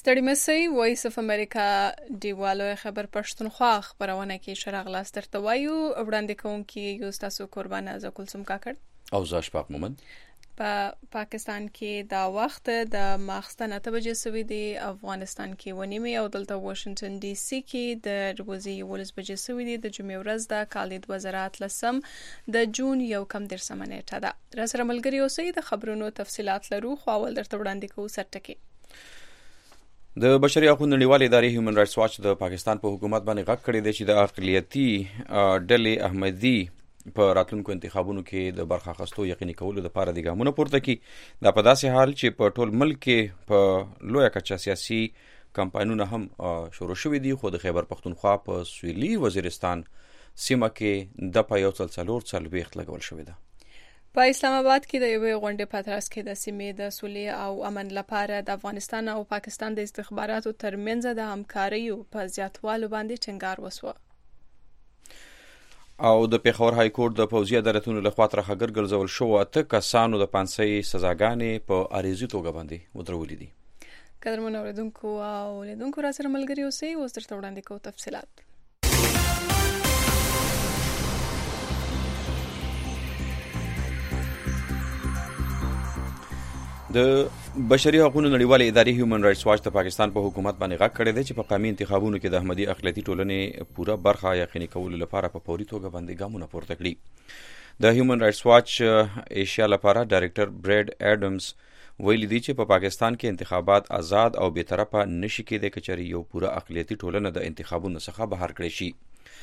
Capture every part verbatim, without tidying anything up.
ستړي مسئ وایس اف امریکا دیوالو خبر پښتونخوا خبرونه کې شرغ لاس درته وایو وړاندې کوونکی یو تاسو قربانه ز کلثوم کاکړ او زه اشفاق مومند. په پاکستان کې دا وخت د ماخستن اته بجې سوي دی، افغانستان کې ونیمه او دلته واشنگټن ډي سي کې د ورځې یولس بجې سوي دی. د جمعې ورځ د کال دوه زره اتلسم د جون یو کم درسمه نیټه ده. را سره ملګری اوسئ، د خبرونو تفصيلات لرو خو اول درته وړاندې کوو سرټکی. د بشري حقوقو نړیوال ادارې هیومن رائټس واچ د پاکستان په حکومت باندې غږ کړی دی چې د اقلیتي ډلې احمدي په راتلونکو انتخابونو کې د برخه اخیستو یقیني کولو لپاره د ګامونو پورته کړي. دا په داسې حال چې په ټول ملک کې په لویه کچه سیاسي کمپاینونه هم شروع شوي دي، خو د خیبر پختونخوا په سویلي وزیرستان سیمه کې د په یو څل څلور څلوېښت لګول شوې ده. په اسلام آباد کې د یوې غونډې په ترڅ کې د سیمې د سولې او امن لپاره د افغانستان او پاکستان د استخباراتو ترمنځ د همکارۍ په زیاتوالي باندې ټینګار وسو. او د پیښور های کورټ د پوځي عدالتونو لخوا ترخه ګرځول شو اته کسانو د پانسۍ سزاګانې په عریضي توګه باندې ودرولې دي. قدرمن اوریدونکو او لیدونکو را سره ملګری اوسئ، اوس درته وړاندې کوو تفصيلات. د بشري حقوقو نړیوال ادارې هیومن رائټس واچ د پاکستان په حکومت باندې غږ کړی دی چې په قومي انتخابونو کې د احمدي اقلیتي ټولنې پوره برخه یقیني کولو لپاره په فوري توګه باندې ګامونه پورته کړي. د هیومن رائټس واچ ایشیا لپاره ډایرکټر برید اډمز ویلي دی چې په پاکستان کې انتخابات آزاد او بې طرفه نشي کېدای که چېرې یو پوره اقلیتي ټولنه د انتخابونو څخه بهر کړی شي.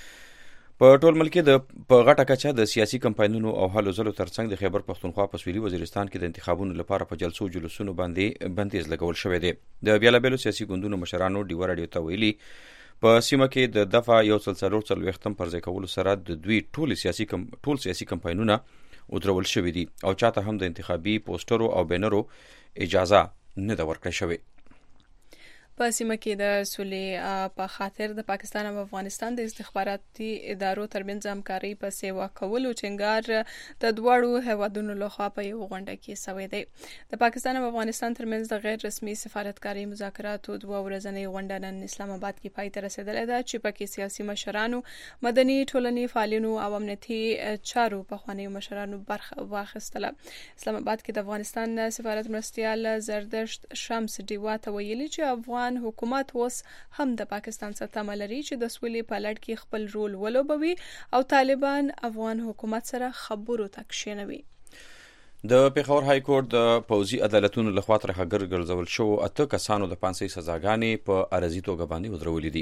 په ټول ملک د په غټه کچه د سیاسي کمپاینونو او هلو ځلو ترڅنګ د خیبر پختونخوا په سویلي وزیرستان کې د انتخابونو لپاره په جلسو جلوسونو باندې بندیز لګول شوی دی. د بیلابیلو سیاسي ګوندونو مشرانو ډیوه راډیو ته ویلي په سیمه کې د دفعه یو څل څلور څلوېښتم پر ځای کولو سره د دوی ټول سیاسي کم ټول سیاسي کمپاینونه ودرول شوي دي او چاته هم د انتخابي پوسټرو او بینرو اجازه نه ده ورکړل شوې. په سیمه کې د سولې په خاطر د پاکستان او افغانستان د استخباراتي ادارو ترمنځ همکاري په سیوا کولو ټینګار د دواړو هیوادونو لخوا په یو غونډه کې شوی دی. د پاکستان او افغانستان ترمنځ د غیر رسمي سفارتکاري مذاکراتو دوه ورځنۍ غونډه نن اسلام آباد کې پای ته رسیدلې ده چې پکې سیاسي مشرانو، مدني ټولنې فعالینو او امنیتي چارو په خوانیو مشرانو برخه واخیستله. اسلام آباد کې د افغانستان سفارت مرستیال زردشت شمس ډیوا ته ویلي چې افغان حکومت اوس هم د پاکستان سره تمه لري چې د سولې په لړ کې خپل رول ولوبوي او طالبان افغان حکومت سره خبرو ته کښینوي. د پیښور های کورټ د پوځي عدالتونو لخوا ترخه ګرځول شو اته کسانو د پانسۍ سزاګانې په عرضي توګه باندې ودرولې دي.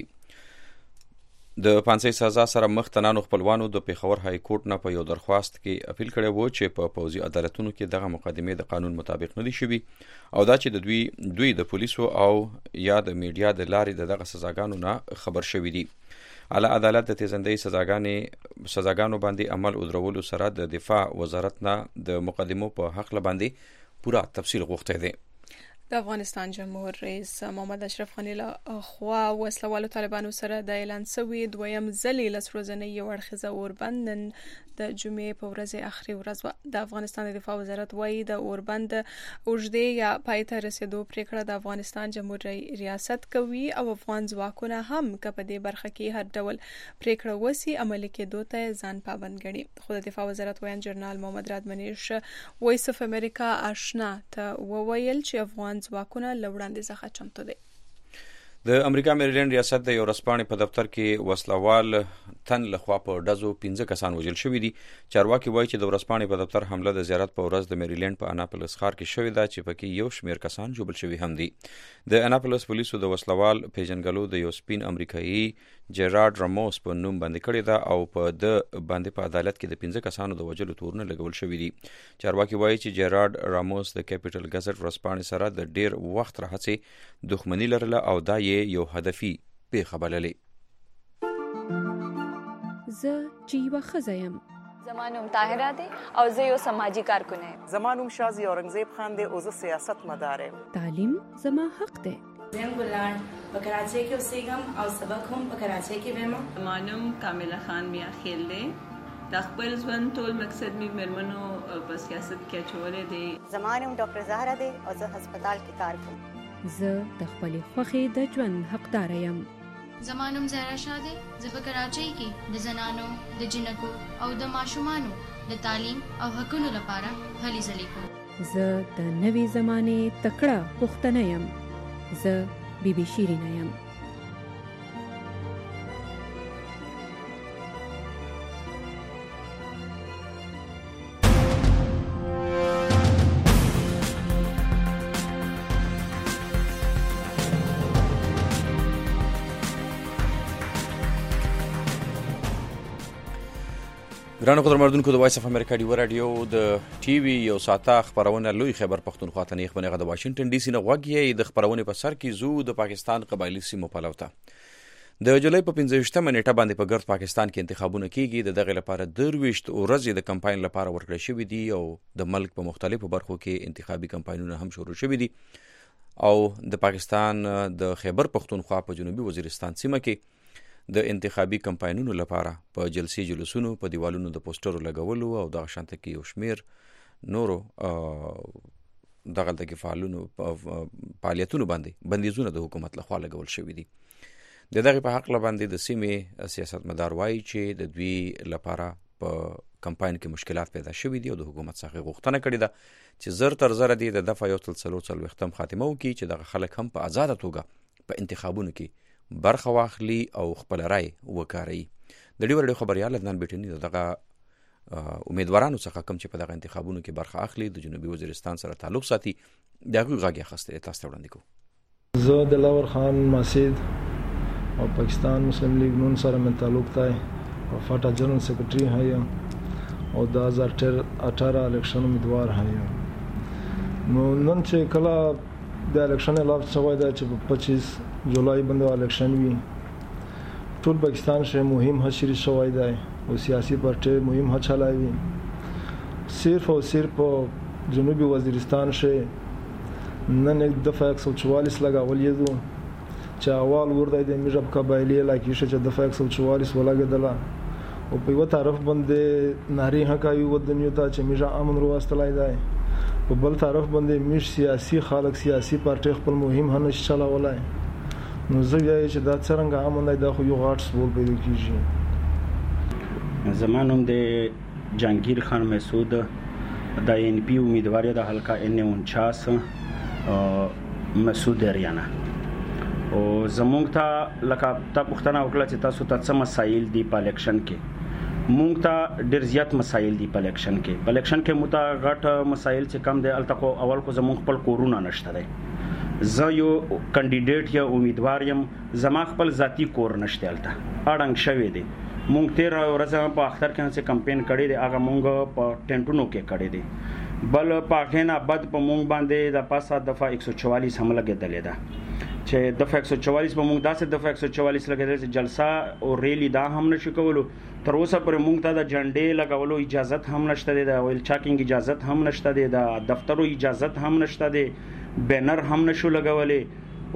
د پانسۍ سزا سره مخ تنانو خپلوانو د پیښور های کورټ نه په یو درخواست کې اپیل کړی و چې په پوځي عدالتونو کې دغه مقدمې د قانون مطابق نه دي شوي او دا چې د دوی دوی د پولیسو او یا د میډیا د لارې د دغه سزاګانو نه خبر شوي دي. اعلی عدالت د تیزندۍ سزاګانې سزاګانو باندې عمل ودرولو سره د دفاع وزارت نه د مقدمو په حق باندې پوره تفصیل غوښتی دی. د افغانستان جمهور رئیس محمد اشرف غنی له خوا وسلوالو طالبانو سره د اعلان شوی دویم ځلې لس ورځنۍ یو اړخیزه اوربند نن د جمعې په ورځ اخري ورځ و. د افغانستان د دفاع وزارت وایي د اوربند اوږدې یا پای ته رسیدو پریکړه د افغانستان جمهور ریاست کوي او افغان ځواکونه هم که په دې برخه کې هر ډول پریکړه وسی عملي کېدو ته ځان پابند ګڼي. خو د دفاع وزارت وایي جنرال محمد رادمنیش وایس اف امریکا آشنا ته وویل چې افغان ځواکونه له وړاندې څخه چمتو دي. د امریکا میریلینډ ریاست د یو ورځپاڼې په دفتر کې وسلوال تن لخوا په ډزو پنځه کسان وژل شوي دي. چارواکي وایي چې د ورځپاڼې په دفتر حمله د زیارت په ورځ د میریلینډ په اناپولس ښار کې شوې ده چې پکې یو شمېر کسان ژوبل شوي هم دي. د اناپولس پولیسو د وسلوال پیژنګلو د یو سپین امریکایي جیرارډ راموس په نوم باندې کړی ده او په د باندې په عدالت کې د پنځه کسانو د وژلو تورونه لګول شوي دي. چارواکي وایي چې جیرارډ راموس د کیپټل ګزټ ورځپاڼې سره د ډیر وخت راهیسې دښمني لرله او دا یې یو هدفي پیښه بللې. زه چې یوه ښځه یم. زما نوم طاهره دی او زه یو سماجي کارکن یم. زما نوم شازي اورنګزیب خان دی او زه سیاست مدار یم. تعلیم زما حق دی. زم ګلان په کراچۍ کې اوسېږم او سبق هم په کراچۍ کې وایم. زما نوم کامله خان میا خیل دی. د خپل ژوند ټول مقصد مې مېرمنو په سیاست کې اچولی دی. زما نوم ډاکټر زهره دی او زه هسپتال کې کار کوم. زه د خپلې خوښې د ژوند حقدار یم. زما نوم زهرا شاه دی. زه په کراچۍ کې د زنانو، د جنکو او د ماشومانو د تعلیم او حقونو لپاره هلې ځلې کوم. زه د نوې زمانې تکړه پښتنه یم. زه بی بی شیرینه یم. ګرانو قدرمنونکو د وایس اف امریکا ډیو رادیو د ټي وي یو ساعته خبرونه لوی خبر پښتونخوا ته نه خبرونه د واشنگټن ډي سي نه غوږی د خبرونه په سر کې زو د پاکستان قبایلی سیمو په لوته د جولای په پنځه ویشتمه نیټه باندې په ګرد پاکستان کې انتخابونه کیږي. د دغه لپاره درويشت ورځې د کمپاین لپاره ورکړل شوې دي او د ملک په مختلفو برخو کې انتخابي کمپاینونه هم شروع شوې دي. او د پاکستان د خیبر پښتونخوا په جنوبي وزیرستان سیمه کې د انتخابي کمپاینونو لپاره په جلسي جلوسونو په دیوالونو د پوسټرو لګولو او د شانته کې یو شمیر نورو دغه د فعالونو فعالیتونو باندې بندیزونه د حکومت لخوا لګول شوې دي. د دغه په حق باندې د سیمې سیاستمدار وایي چې د دوی لپاره په کمپاین کې مشکلات پیدا شوې دي او د حکومت څخه غوښتنه کړې ده چې زر تر زر دي د دفعه یو تل څلور څلوېښتم خاتمه وکړي چې دغه خلک هم په آزاده توګه په انتخابونو کې برخه واخلي او خپل رائے وکاروي. د ډیو ډیو خبريال عدنان بیٹنی دغه امیدوارانو څخه کوم چې په دغه انتخابونو کې برخه اخلي د جنوبي وزیرستان سره تعلق ساتي دغه غاګي خسته تاسو وړاندې کو. زه دلاور خان مسجد او پاکستان مسلم لیگ نون سره من تعلق تای او فاټا جنرال سیکریټری هایم او د دو هزار اठारह الیکشن امیدوار هایم. نو نن چې کله د الیکشن اعلان شوی دی چې په پچیس جولای باندې الیکشن وي ټول پاکستان شه مهم حشر شوی دی او سیاسي پارټي مهم حچلایي صرف او صرف جنوبي وزیرستان شه نن یک دفعه یک سو چوالیس لګاول یدو چې اول ورده د میجب قبایلی علاقې شه چې دفعه یک سو چوالیس ولګیدله او په یو طرف باندې ناری حقایي ودنیو ته چې میجا امن وروستلای دی په بل طرف باندې میش سیاسي خلک سیاسي پارټي خپل مهم هنه چلاولای. نو زه یې چې دا څنګه امن دی دا خو یو غاټ سوال پیدا کیږي. زمانوم د جهانگیر خان مسعود د ان پی امیدوار د حلقه ان انچاس مسعود ریانا او زمونږ ته لکه تا پښتنه وکړه چې تاسو ته څه مسایل دي په الیکشن کې. مونږ ته ډېر زیات مسایل دي په الیکشن کې. په الیکشن کې مو ته غټ مسایل چې کم دي الته خو اول خو زمونږ خپل کورونه نشته دی. زه یو کاندیډیټ یا امیدوار یم زما خپل ذاتی کور نشته الته اړنګ شوی دی. مونږ تیر ورځ په اختر کې چې کمپاین کړی دی هغه مونږ په ټینټونو کې کړی دی. بل په هغه بعد په مونږ باندې د پاسه دفعه یک سو چوالیس هم لګیدلې ده چې دفعه یک سو چوالیس په مونږ داسې دفعه یک سو چوالیس لګیدل چې جلسه او ریلی دا هم نشو کولو. تر اوسه پر مونږ ته د جنډې لګولو اجازه هم نشته دی، د ویل چاکینګ اجازه هم نشته دی، د دفترو اجازه هم نشته دی، بینر هم نشو لګولې.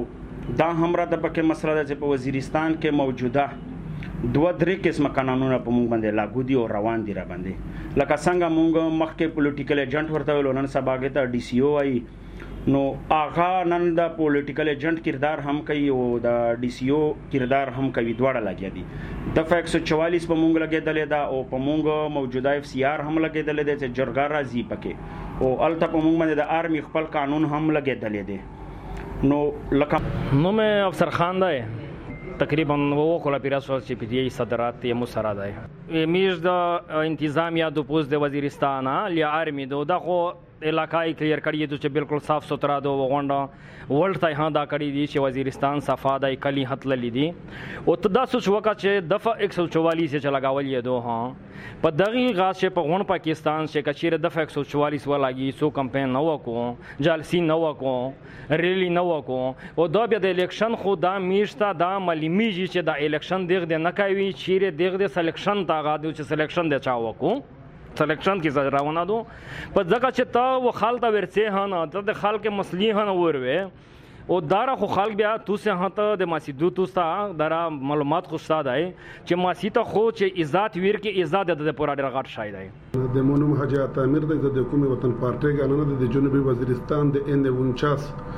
او دا هم را د پکې مسله ده چې په وزیرستان کې موجوده دوه درې قسمه قانونونه په مونږ باندې لاګو دي او روان دي را باندې. لکه څنګه مونږ مخکې پولیټیکل ایجنټ ورته ویلو نن سبا کې ته ډي سی او وایي. نو هغه نن د پولیټیکل ایجنټ کردار هم کوي او د ډي سی او کردار هم کوي، دواړه لګیا دي. دفعه یک سو چوالیس په مونږ لګېدلې ده او په مونږ موجوده اف سی آر هم لګېدلې ده چې جرګه راځي پکې او الته په مونږ باندې د آرمي خپل قانون هم لګېدلې ده. نو لکه نو مې افسر خان دی تقریبا وکولا پیراسو چې پی تی ای صدرات یې مسره دی میز د انتظامیه د پوز د وزیرستان لی آرمی دو دغه علاقای کلیر کړی دي چې بالکل صاف سوترا دو غونډه ورلد ته ها دا کړی دي چې وزیرستان صفا دای کلی هتل لیدي او تداسو وکړه چې دفعه یک سو چوالیس چې لگاول یې دو ها په دغه غاز چې په غون پاکستان چې کچیر دفعه یک سو چوالیس ولاږي سو کمپاین نو وکړو جالسی نو وکړو ریلی نو وکړو او دا بیا د الیکشن خو دا میشته دا ملمیږي چې دا الیکشن دغه د نه کوي چیرې دغه د سلیکشن تا غاډو چې سلیکشن د چا وکړو سلیکشن کې روانه دو په ځکه چې تا و خالته ورڅه هنه ته د خلک مسلې هنه وروي او دارا خو خلک بیا تو سه هته د ماسیدو تو ستا دارا معلومات خو ستا دی چې ماسیته خو چې عزت ویر کې عزت د پورا ډیر غټ شای دی د مونږ حاجی عطا امیر د حکومت وطن پارټي ګانو د جنوبي وزیرستان د ان انچاس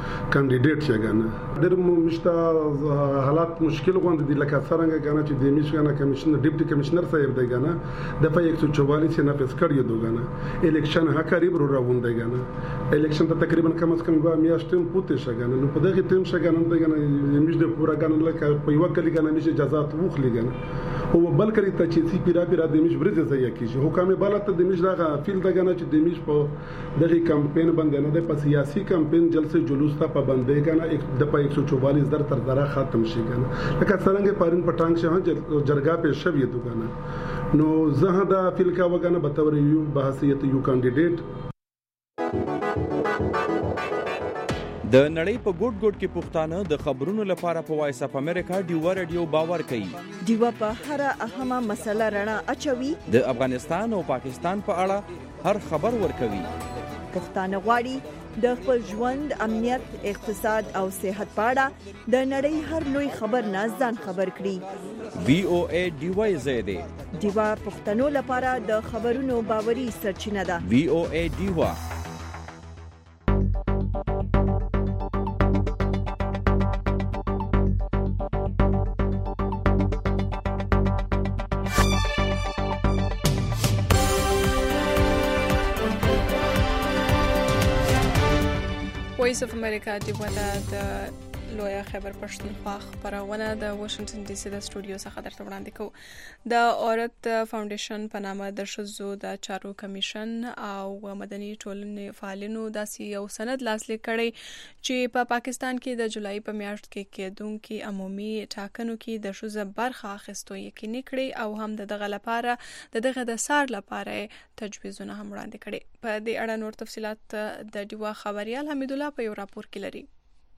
کاندیدټ شي کنه ډېر مشته حالات مشکل غوند دي لکه څنګه کنه چې د میشن کمیشنر ډیپټي کمیشنر صاحب دی کنه د په یک سو چوالیس نه پس کړی دوه کنه الیکشن ها قریب رو روان دی کنه الیکشن ته تقریبا کم از کم به میاشتم پوتې شګنه نو په دغه ټیم شګنه دی کنه میش د پورا کنه لکه په یو کلی کنه میش اجازه وخلی کنه او بل کلی ته چې سی پیرا پیرا د میش برزه ځای کیږي حکام بالته د میش دغه فیل دغه چې د میش په دغه کمپین باندې نه د په سیاسي کمپین جلسه جلوس ته پابندۍ کنه د په یک سو چوالیس در تر درا ختم شي کنه لکه څنګه پارین پټانګ شه جرګه په شوی تو کنه نو زه دا فیل کا وګنه به تور یو بحثیت یو کاندیدټ د نړۍ په ګوټ ګوټ کې پښتانه د خبرونو لپاره په وایس اف امریکا ډیوا رادیو باور کوي. ډیوا په هر اهمه مسله رڼا اچوي. د افغانستان او پاکستان په اړه هر خبر ورکوي. پښتانه غواړي د خپل ژوند، امنیت، اقتصاد او صحت په اړه د نړۍ هر لوی خبر نه ځان خبر کړي. وی او ای ډیوا زیاده ډیوا پښتنو لپاره د خبرونو باوري سرچینه ده. وی او ای ډیوا وایس اف امریکا ډیوا د لویا خبر پښتونخوا خبرونه د واشنگټن ډي سي د سټوډیو څخه درته وړاندې کوو. د عورت فاونډیشن په نامه د ښځو د چارو کمیشن او مدني ټولنې فعالینو داسې یو سند لاسلیک کړی چې په پا پاکستان کې د جولای په میاشت کې کېدونکي عمومي ټاکنو کې د ښځو برخه اخیستو یقیني کړي او هم د دغه لپاره د دغه د سار لپاره تجویزونه هم وړاندې کړي. په دې اړه نور تفصيلات د ډیوا خبريال حمید الله په یو راپور کې لري.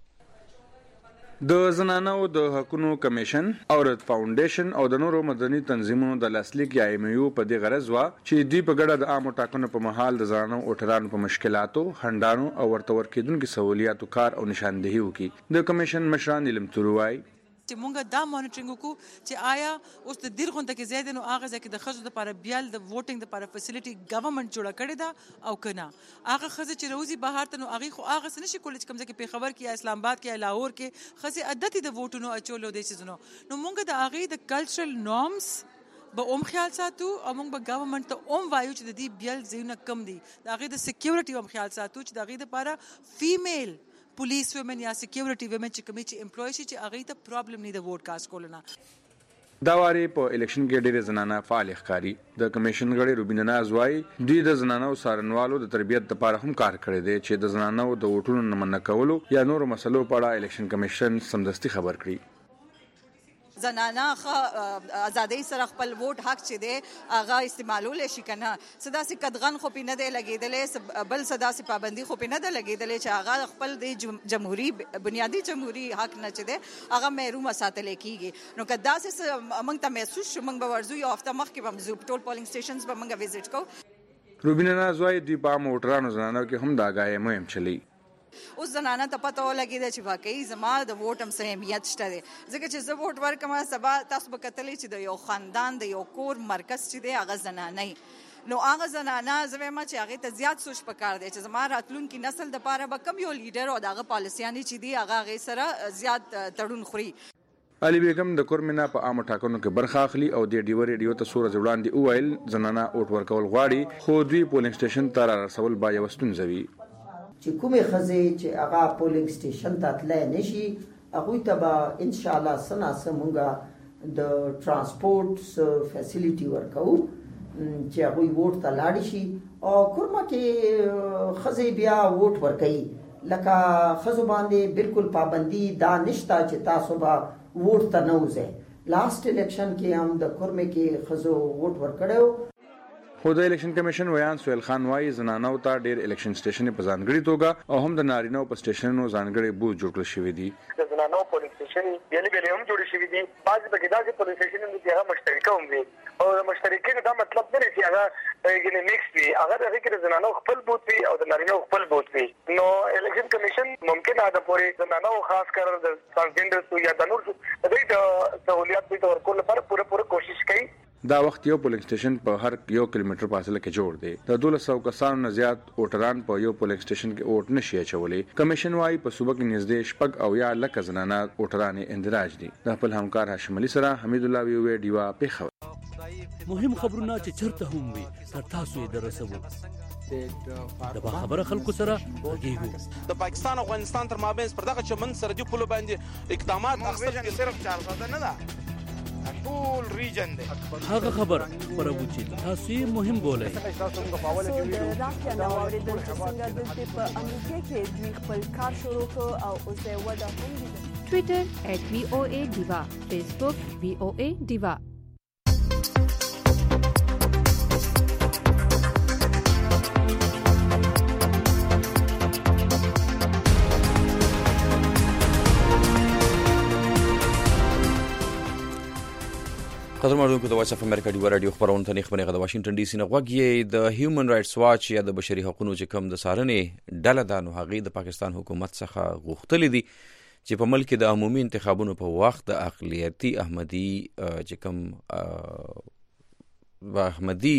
د زنانو د حقوقو کمیشن، عورت فاونډیشن او د نورو مدني تنظیمونو د لاسلیک یا ایم یو په دې غرض وا چې دوی په ګډه د عامو ټاکنو په محل د زنانو او ټرانو په مشکلاتو، هندانو او ورته ورکېدونکو سہولیاتو کار او نشاندهي وکړي. د کمیشن مشران علم تروای چې مونږ دا مانیټرینګ وکړو چې آیا اوس د ډیر غونډه کې زیات نو هغه ځکه د خځو لپاره بیل د ووټینګ لپاره فیسیلیټي ګورنمنت جوړه کړې ده او کنه هغه خځه چې روزي بهر ته نو هغه خو هغه څه نشي کولای چې کوم ځکه په خبر کې اسلام آباد کې لاهور کې خځه عادت د ووټونو اچولو د شي نو نو مونږ د هغه د کلچرل نورمز به اوم خیال ساتو او موږ به ګورنمنت ته اوم وایو چې د دې بیل زیونه کم دي د هغه د سکیورټي اوم خیال ساتو چې د هغه لپاره فیمیل پولیس ومن یا سکیورټي ومن چې کومي چې امپلوي شي چې هغه ته پرابلم نه د ووټ کاست کولنه. دا واری په الیکشن کې ډېر زنانه فعال ښکاری. د کمیشن غړي روبینا ناز وايي دوی د زنانو سارنوالو د تربیت لپاره هم کار کړی دی چې د زنانو د ووټونو نه منع کولو یا نورو مسلو په اړه الیکشن کمیشن سمدستي خبر کړي. زنانه ازادۍ سره خپل ووټ حق چې دی هغه استعمالول شي کنه صدا سي قدغن خو پینه دی لګیدلې بل صدا سي پابندي خو پینه دی لګیدلې چې هغه خپل د جمهوریت بنیادی جمهوریت حق نه چي دی هغه محروم ساتل کیږي. نو کدا سه موږ ته محسوس شو موږ به ورزو یو هفته مخکې به زو ټول پولینګ سټیشنز به موږ وزټ کوو. روبینا نازوای دی په موټرانو زنانو کې هم دا غای مهم چلی. اوس زنانه ته پته ولګیده چې واقعي زما د ووټ هم اهمیت شته دی ځکه چې زه ووټ ورکم سبا تاسو به کتلی چې د یو خاندان د یو کور مرکز چې دی هغه زنانه نو هغه زنانه زما ما چې هغه ته زیات سوچ پکار دی چې زما راتلونکي نسل د پاره به کم یو لیډر او دغه پالیسیانی چې دی هغه غي سره زیات تړون خوري. علي بیگم د کورمینا په عامه ټاکنو کې برخه اخلي او د ډیو ریډیو ته سورج وړاندې وویل زنانه ووټ ورکول غواړي خو دوی پولینګ سټیشن ته رسول با یو ستونزوي چې کومې خزې چې هغه پولینګ سټیشن ته تللی نشي هغوی ته به انشاءالله څه ناڅه مونږ د ټرانسپورټ فیسیلیټي ورکوو چې هغوی ووټ ته لاړ شي او کورما کې خزې بیا ووټ ورکوي لکه ښځو باندې بالکل پابندي دا نشته چې تاسو به ووټ ته نه وځئ. لاست الیکشن کې هم د کورمې کې ښځو ووټ ورکړی خو د الیکشن کمیشن ویان سویل خان وايي زنانو ته ډېر الیکشن سټیشن په ځانګړي توګه او هم د نارینو په سټیشنونو ځانګړي بوث جوړ کړل شوی دي. د زنانو پولیس سټیشن یلي بیل هم جوړ شوی دي بعض په کې دا پولیس سټیشن دي هغه مشترکه هم دي او د مشترکین دا مطلب نه چې هغه یعنی میکس وي هغه د فکر زنانو خپل بوث وي او د نارینو خپل بوث وي. نو الیکشن کمیشن ممکن دا پورې زنانو خاص کر د ټرانسجنډر یا د نور د سہولیات په ورکول لپاره پوره پوره کوشش کوي. دا وخت یو پولینګ سټیشن په هر یو کیلومتر فاصله کې جوړ دی. د دولس سو کسانو نه زیات ووټران په یو پولینګ سټیشن کې ووټ نشي اچولی. کمیشن وايي په صوبه کې نږدې شپږ او یا لکه زنانه ووټران اندراج دي. د خپل همکار هاشم علي سره حمید الله وی ډیوا پیښور. مهم خبرونه چې چرته هم وي تر تاسو یې درسوو. د با خبره خلکو سره غږیږو. د پاکستان او افغانستان تر مابین پر دغه چمن سرحدي پولو باندې اقدامات اخیستل صرف چار ساده نه ده، ټول ریجن دی. هغه خبر خبرو چې تاسو یې مهم بولئ. د راکیا نو اوریدل چې څنګه د په امریکا کې دوی خپل کار شروع کړ او اوس یې ودا هم دي. ټویټر ایٹ وی او اے ډیوا، فیسبوک وی او اے ډیوا. قدر مردونکو د وایس اف امریکا ډیوا رادیو خبرونه ته خبرونه غو واشنگټن ډي سي نه غوږی. د هیومن رائټس واچ یا د بشري حقوقو چې کوم د سارنې ډله د نو هغې د پاکستان حکومت څخه غوښتلې دي چې په ملک د عمومي انتخابونو په وخت د اقلیتي احمدي چې کوم احمدي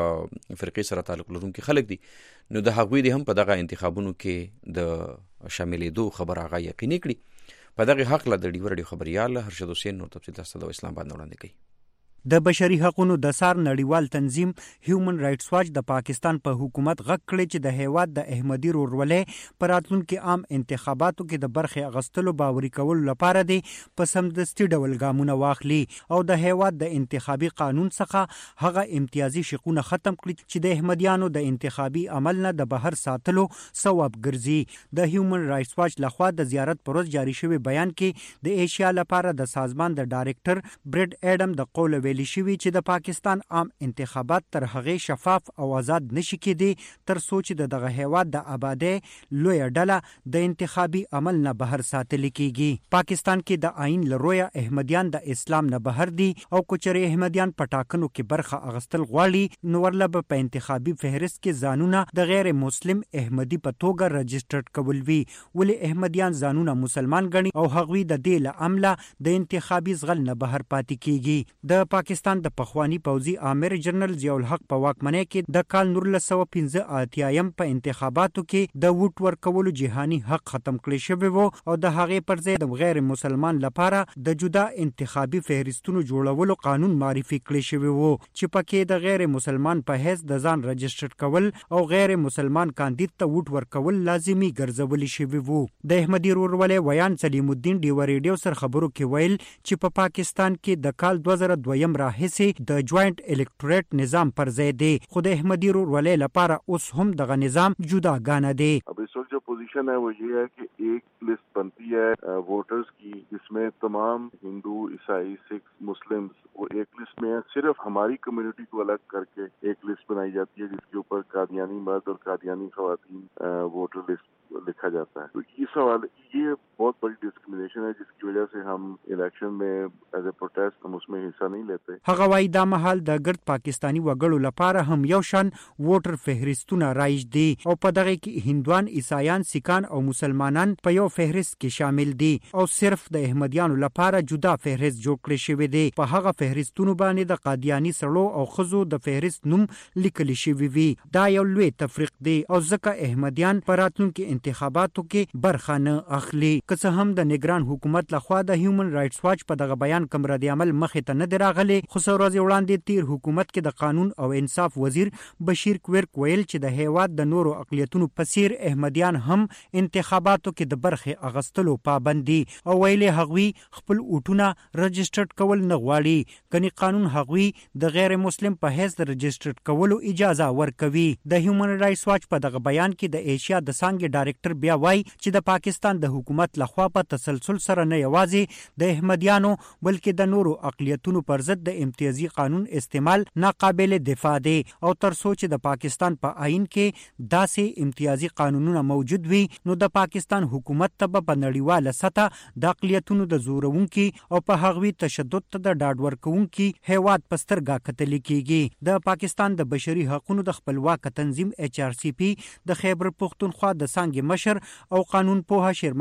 فرقې سره تعلق لرونکي خلک دي نو د هغوی د هم په دغه انتخابونو کې د شاملېدو خبر هغه یقیني کړي. په دغه حق له د ډیوا رادیو خبريال هرشد حسین نور تفصیل تاسو د اسلام باندې وړاندې کوي. د بشري حقوقو د سار نړیوال تنظیم هیومن رائټس واچ د پاکستان په حکومت غږ کړی چې د هیواد د احمدي رورولۍ پر راتلونکي عام انتخاباتو کې د برخې اغستلو باوري کولو لپاره دی په سمدستي ډول ګامونه واخلي او د هیواد د انتخابي قانون څخه هغه امتیازي شقونه ختم کړي چې د احمدیانو د انتخابي عمل نه د بهر ساتلو سبب ګرځي. د هیومن رائټس واچ لخوا د زیارت پروز جاری شوی بیان کې د ایشیا لپاره د سازمان د ډایریکټر برډ اډم د قول شوی چې د پاکستان عام انتخابات تر هغه شفاف او آزاد نشي کېدی تر سوچ د دغه هیواد د آبادی لوی ډله د انتخابي عمل نه بهر ساتل کېږي. پاکستان کې د آئین لرویا احمدیان د اسلام نه بهر دي او کوچري احمدیان پټاکنو کې برخه اغستل غواړي نو ورلب په انتخابي فهرست کې ځانونه د غیر مسلم احمدي په توګه رجسټرډ کول وی ولې احمدیان ځانونه مسلمان ګڼي او هغوی د دې له عمله د انتخابي زغل نه بهر پاتې کېږي. د پاکستان د پخوانی پوځي امیر جنرال ضیاء الحق په واکمنۍ کې د کال نولس سوه پنځه اتیایم په انتخاباتو کې د ووټ ورکولو جهاني حق ختم کړی شوی وو او د هغې پر ځای د غیر مسلمان لپاره د جدا انتخابي فهرستونو جوړولو قانون معرفي کړی شوی وو چې پکې د غیر مسلمان په حیث د ځان رجسټر کول او غیر مسلمان کاندید ته ووټ ورکول لازمي ګرځول شوی وو. د احمدي رورولۍ ویان سلیم الدین ډیوا ریډیو سره خبرو کې ویل چې په پا پاکستان کې د کال دوه زره دویم راهیسې د جوائنٹ الیکټوریټ نظام پر ځای دی خو د احمدي رورولۍ لپاره اوس هم دغه نظام جدا گانا دی. اب اس وقت جو پوزیشن ہے وہ یہ ہے کہ ایک لسٹ بنتی ہے ووٹرز کی جس میں تمام ہندو عیسائی سکھ مسلم وہ ایک لسٹ میں ہے. صرف ہماری کمیونٹی کو الگ کر کے ایک لسٹ بنائی جاتی ہے جس کے اوپر قادیانی مرد اور قادیانی خواتین ووٹر لسٹ لکھا جاتا ہے. تو یہ سوال یہ بہت بڑی ڈسکریمنیشن ہے جس کی وجہ سے ہم الیکشن میں ایز اے پروٹیسٹ ہم اس میں حصہ نہیں لیتے. هغه وايي دا مهال د ګرد پاکستانی وګړو لپاره هم یو شان ووټر فهرستونه رایج دي او په دغه کې هندوان، عیسایان، سیکان او مسلمانان په یو فهرست کې شامل دي او صرف د احمدیانو لپاره جدا فهرست جوړ کړی شوی دی. په هغه فهرستونو باندې د قادیانی سړو او خزو د فهرست نوم لیکل شوی وي. دا یو لوی تفریق دی او ځکه احمدیان په راتلونکي انتخاباتو کې برخه نه اخلي. که څه هم د نگران حکومت لخوا د هیومن رائټس واچ په دغه بیان کوم رد عمل مخې ته نه دی راغلی خو څو ورځې وړاندې تیر حکومت کې د قانون او انصاف وزیر بشیر کویرک ویل چې د هیواد د نورو اقلیتونو په څیر احمدیان هم انتخاباتو کې د برخې اغستلو پابند دي او ویلې هغوی خپل ووټونه رجسټرډ کول نه غواړي کني قانون هغوی د غیر مسلم په حیث د رجسټرډ کولو اجازه ورکوي. د هیومن رائټس واچ په دغه بیان کې د ایشیا د څانګې ډایریکټر بیا وایي چې د پاکستان د حکومت لخوا په تسلسل سره نه یوازې د احمدیانو بلکې د نورو اقلیتونو پر ضد د امتیازي قانون استعمال ناقابل دفاع دی او تر څو چې د پاکستان په آئین کې داسې امتیازي قانونونه موجود وي نو د پاکستان حکومت ته په نړیواله سطح د اقلیتونو د زورونکي او په هغوی تشدد ته د ډاډ ورکوونکي هیواد په سترګه کتل کېږي. د پاکستان د بشري حقوقو د خپلواک تنظیم ایچ آر سی پی د خیبر پختونخوا د څانګې مشر او قانون پوه شیر محمد خان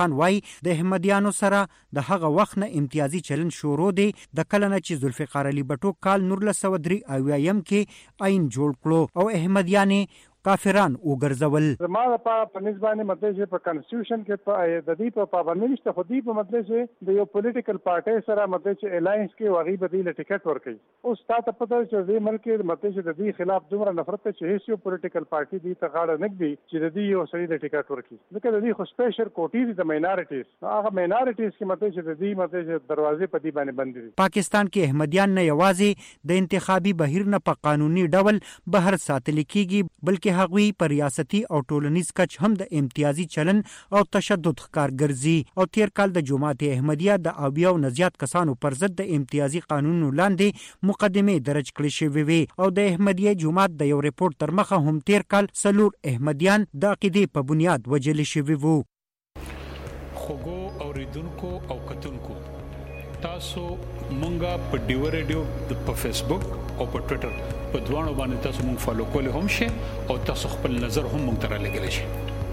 پاکستان وايي د احمدیانو سره د هغه وخت نه امتیازي چلن شروع دی د کله نه چې ذوالفقار علي بټو کال نولس سوه درې اویایم کې عین جوړ کړو او احمدیانې کافران وګرځول. زما لپاره په نسبانه مطلب چې په کانسټیټیوشن کې په د دې په پابندۍ نشته، خو دې په مطلب چې د یو پولیټیکل پارټي سره مطلب چې الاینس کې وغي بدیل ټیکټ ورکړي. اوس تاسو پته چې د ملک مطلب چې د دې خلاف دومره نفرت چې هیڅ یو پولیټیکل پارټي دې ته غاړه نه ږدي چې د دې یو سړي د ټیکټ ورکړي، ځکه د دې خو سپیشل کوټیز د ماینورټیز هغه ماینورټیز کې مطلب چې د دې مطلب چې دروازې په دې باندې بند دي. پاکستان کې احمدیان نه یوازې د انتخابي بهیر نه په قانوني ډول بهر ساتل کیږي، بلکې هغوی پر ریاستي او ټولنیز کچ هم د امتیازي چلن او تشدد ښکار ګرځي. او تیر کال د جماعت احمدیه د اویا او نزيات کسانو پر ضد د امتیازي قانونونو لاندې مقدمه درج کړې شوې وي او د احمدیه جماعت د یو ریپورت تر مخه هم تیر کال سلور احمدیان د عقیدې په بنیاد وجل شوي وو. خوګو اوریدونکو او کتونکو تاسو مونږه په ډیو ریډیو په فیسبوک او په ټوئیټر په دوانو باندې تاسو مونږ فالو کولای هم شئ او تاسو خپل نظر هم مونږ ته رالیږلی شئ.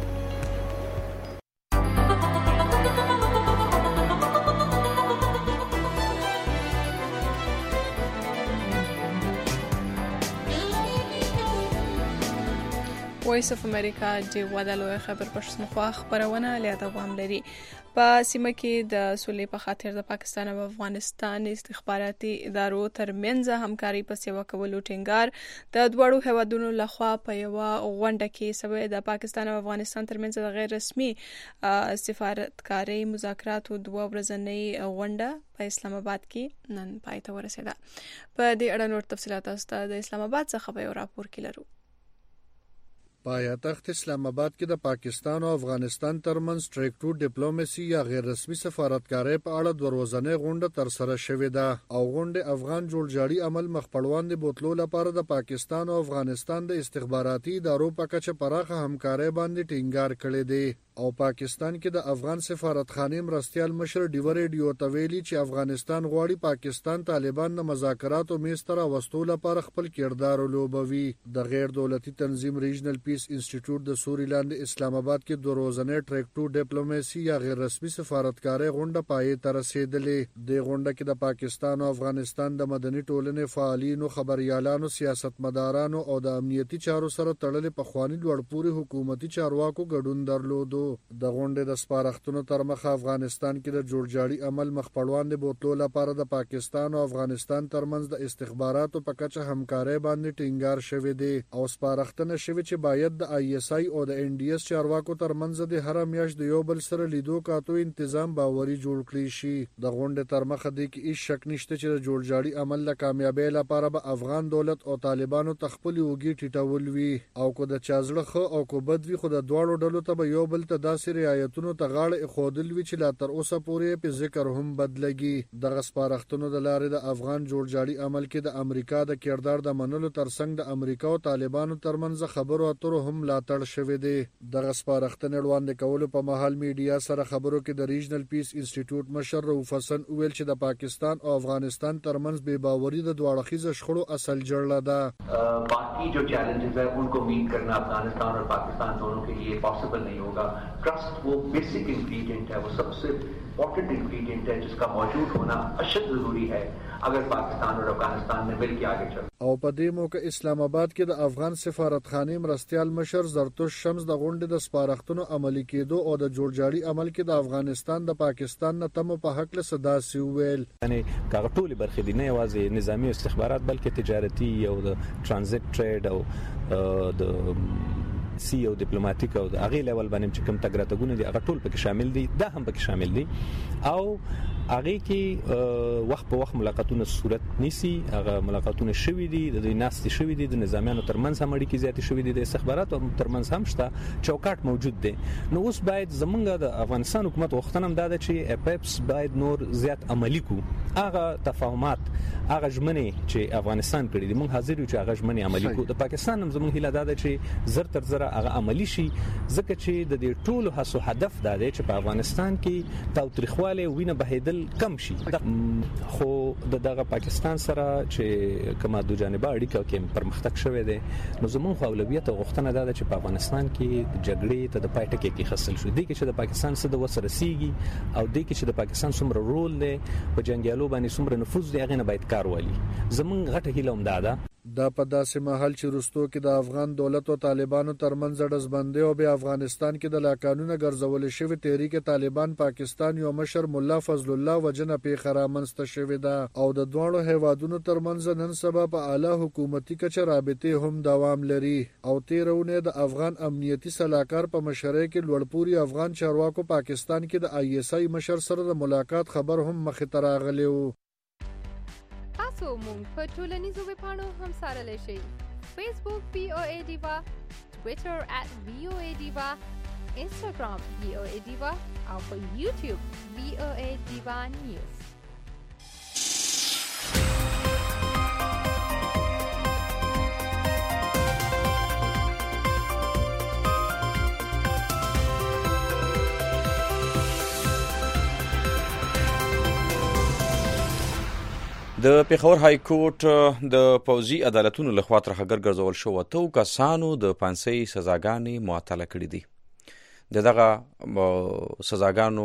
وایس اف امریکا د ودلوي خبر پښتونخوا خبرونه له دوام لري. په سیمه کې د سولې په خاطر د پاکستان او افغانستان استخباراتي ادارو ترمنځ همکاري په سیوا کولو ټینګار د دوړو هوادونو لخوا په یو غونډه کې سوي د پاکستان او افغانستان ترمنځ د غیر رسمي سفارتکاري مذاکراتو دوه ورځنۍ غونډه په اسلام آباد کې نن پای ته ورسېده. په دې اړه نور تفصيلات تاسو د اسلام آباد څخه به راپور کې لرو. پایتخت اسلام آباد کې د پاکستان او افغانستان ترمنځ ټریک ټو ډیپلوماسي یا غیر رسمي سفارتکارۍ په اړه د ورځنۍ غونډه تر سره شوې ده او غونډه افغان جوړجاړي عمل مخپړوان د بوتلو لپاره د پاکستان او افغانستان د استخباراتي ادارو په کچه پراخه همکارۍ باندې ټینګار کړی دی او پاکستان کې د افغان سفارتخانه مرستيال مشر ډیو ریډیو تویلی چې افغانستان غواړي پاکستان طالبان د مذاکراتو میستر واستو لپاره خپل کردار ولوبوي. د غیر دولتي تنظیم ریجنل پیس انسټیټیوټ د سوریلاند اسلام آباد کې د روزنې ټریک ټو ډیپلوماسي یا غیر رسمي سفارتکارۍ غونډه پای ته رسیدلې. د غونډه کې د پاکستان او افغانستان د مدني ټولنې فعالینو، خبريالانو، سیاستمدارانو او د امنیتي چارو سره تړلې په خواني لوړپوري حکومتي چارواکو ګډون درلودو. د غونډې د سپارښتنو تر مخه افغانستان کې د جوړجاړي عمل مخپړوان د بوتلو لپاره د پاکستان او افغانستان ترمنځ د استخباراتو په کچه همکارۍ باندې ټینګار شوی دی او سپارښتنه شوی چې باید د آی ایس آی او د ان ډي ایس چارواکو ترمنځ د هر میاشت د یو بل سره لیدو کاتو تنظیم باوري جوړ کړی شي. د غونډې تر مخه د کې هیڅ شک نشته چې د جوړجاړي عمل د کامیابی لپاره به افغان دولت او طالبانو تخپل وګي ټیټول وي او کو د چازړه خو او کو بدوي خو د دواړو ډلو ته به یو بل داسې رعایتونو ته غاړه خودل وی چې لا تر اوسه پورې په ذکر هم بدلږي. د غسپارښتونو د لارې د افغان جوړجاړي عمل کې د امریکا د کردار د منلو ترڅنګ د امریکا او طالبانو ترمنځ خبرو اترو هم لاتړ شوې دي. د غسپارښتنې وړاندې کولو په محل میډیا سره خبرو کې د ریجنل پیس انسټیټیوټ مشر رؤف حسن ویل چې د پاکستان او افغانستان ترمنځ بے باوري د دوه اړخیز شخړو اصل جړله ده. باقی جو چیلنجز ہے ان کو میٹ کرنا افغانستان اور پاکستان دونوں کے لیے پاسبل نہیں ہوگا. ٹرسٹ وہ بیسک انگریڈینٹ ہے, وہ سب سے امپورٹنٹ انگریڈینٹ ہے جس کا موجود ہونا اشد ضروری ہے اگر پاکستان اور افغانستان میں مل کے آگے چل. او په دې موقع اسلام آباد کې د افغان سفارتخانه مرستيال مشر زرتوش شمس د غونډې د سپارښتنو عملي کېدو او د جوړجاړي عمل کې د افغانستان د پاکستان نه تم په حق له صدا سی ویل. یعنی کاغه ټول برخې دي نه یوازې نظامی استخبارات بلکې تجارتي او د ترانزیت ټریډ او د سی او ډیپلوماټیک او د اغه لیول باندې چې کوم تګراتګونه دي هغه ټول پکې شامل دي, دا هم پکې شامل دي او هغه کې وخت په وخت ملاقاتونه صورت نیسي. هغه ملاقاتونه شوي دي, د ناستې شوي دي, د نظامیانو ترمنځ هم اړیکې زیاتې شوي دي, د استخباراتو ترمنځ هم شته, چوکاټ موجود دی. نو اوس باید زمونږ د افغانستان حکومت وختنه هم دا ده چې اپیپس باید نور زیات عملی کو. هغه تفاهمات هغه ژمنې چې افغانستان کړی دي موږ حاضر یو چې هغه ژمنې عملی کو. د پاکستان هم زمونږ هیله ده چې زر تر زر هغه عملی شي, ځکه چې د دې ټولو هڅو هدف دا دی چې په افغانستان کې تاوتریخواله وینه بهیدل لیدل کم شي. خو د دغه پاکستان سره چې کومه دو جانبه اړیکه کې پرمختګ شوه دی نو زموږ خو اولویت او غوښتنه ده چې په افغانستان کې جګړې ته د پای ټکی کې حاصل شو. دی کې چې د پاکستان سره د وسره سیږي او دی کې چې د پاکستان څومره رول دی په جنگیالو باندې څومره نفوذ دی هغه نه باید کار والی. زموږ غټه هیله هم ده ده دا په داسې مهال چې وروستو کې د افغان دولت او طالبانو ترمنځ ډزبندۍ او بیا افغانستان کې د لاقانونه ګرځول شوی تحریک طالبان پاکستان یو مشر مولا فضل الله وجنه پیښه رامنځته شوې ده او د دوه هیوادونو ترمنځ نن سبا په اعلی حکومتي کچه رابطې هم دوام لري او تیرونه د افغان امنیتي سلاکار په مشرۍ کې لوړپوري افغان چارواکو پاکستان کې د آی اس آی مشر سره د ملاقات خبر هم مخې ته راغلی و. تاسو مونږ په ټولنیزو ویبپاڼو هم سره شئ. فیسبوک وی او ای ډیوا، ټویټر ات وی او ای ډیوا، انسټاګرام وی او ای ډیوا او په یوټیوب وی او ای ډیوا نیوز. د پیښور های کورټ د پوځي عدالتونو لخوا ترخګر ګرځول شو اتو کسانو د پانسۍ سزاګانې معطله کړې دي. د دغه سزاګانو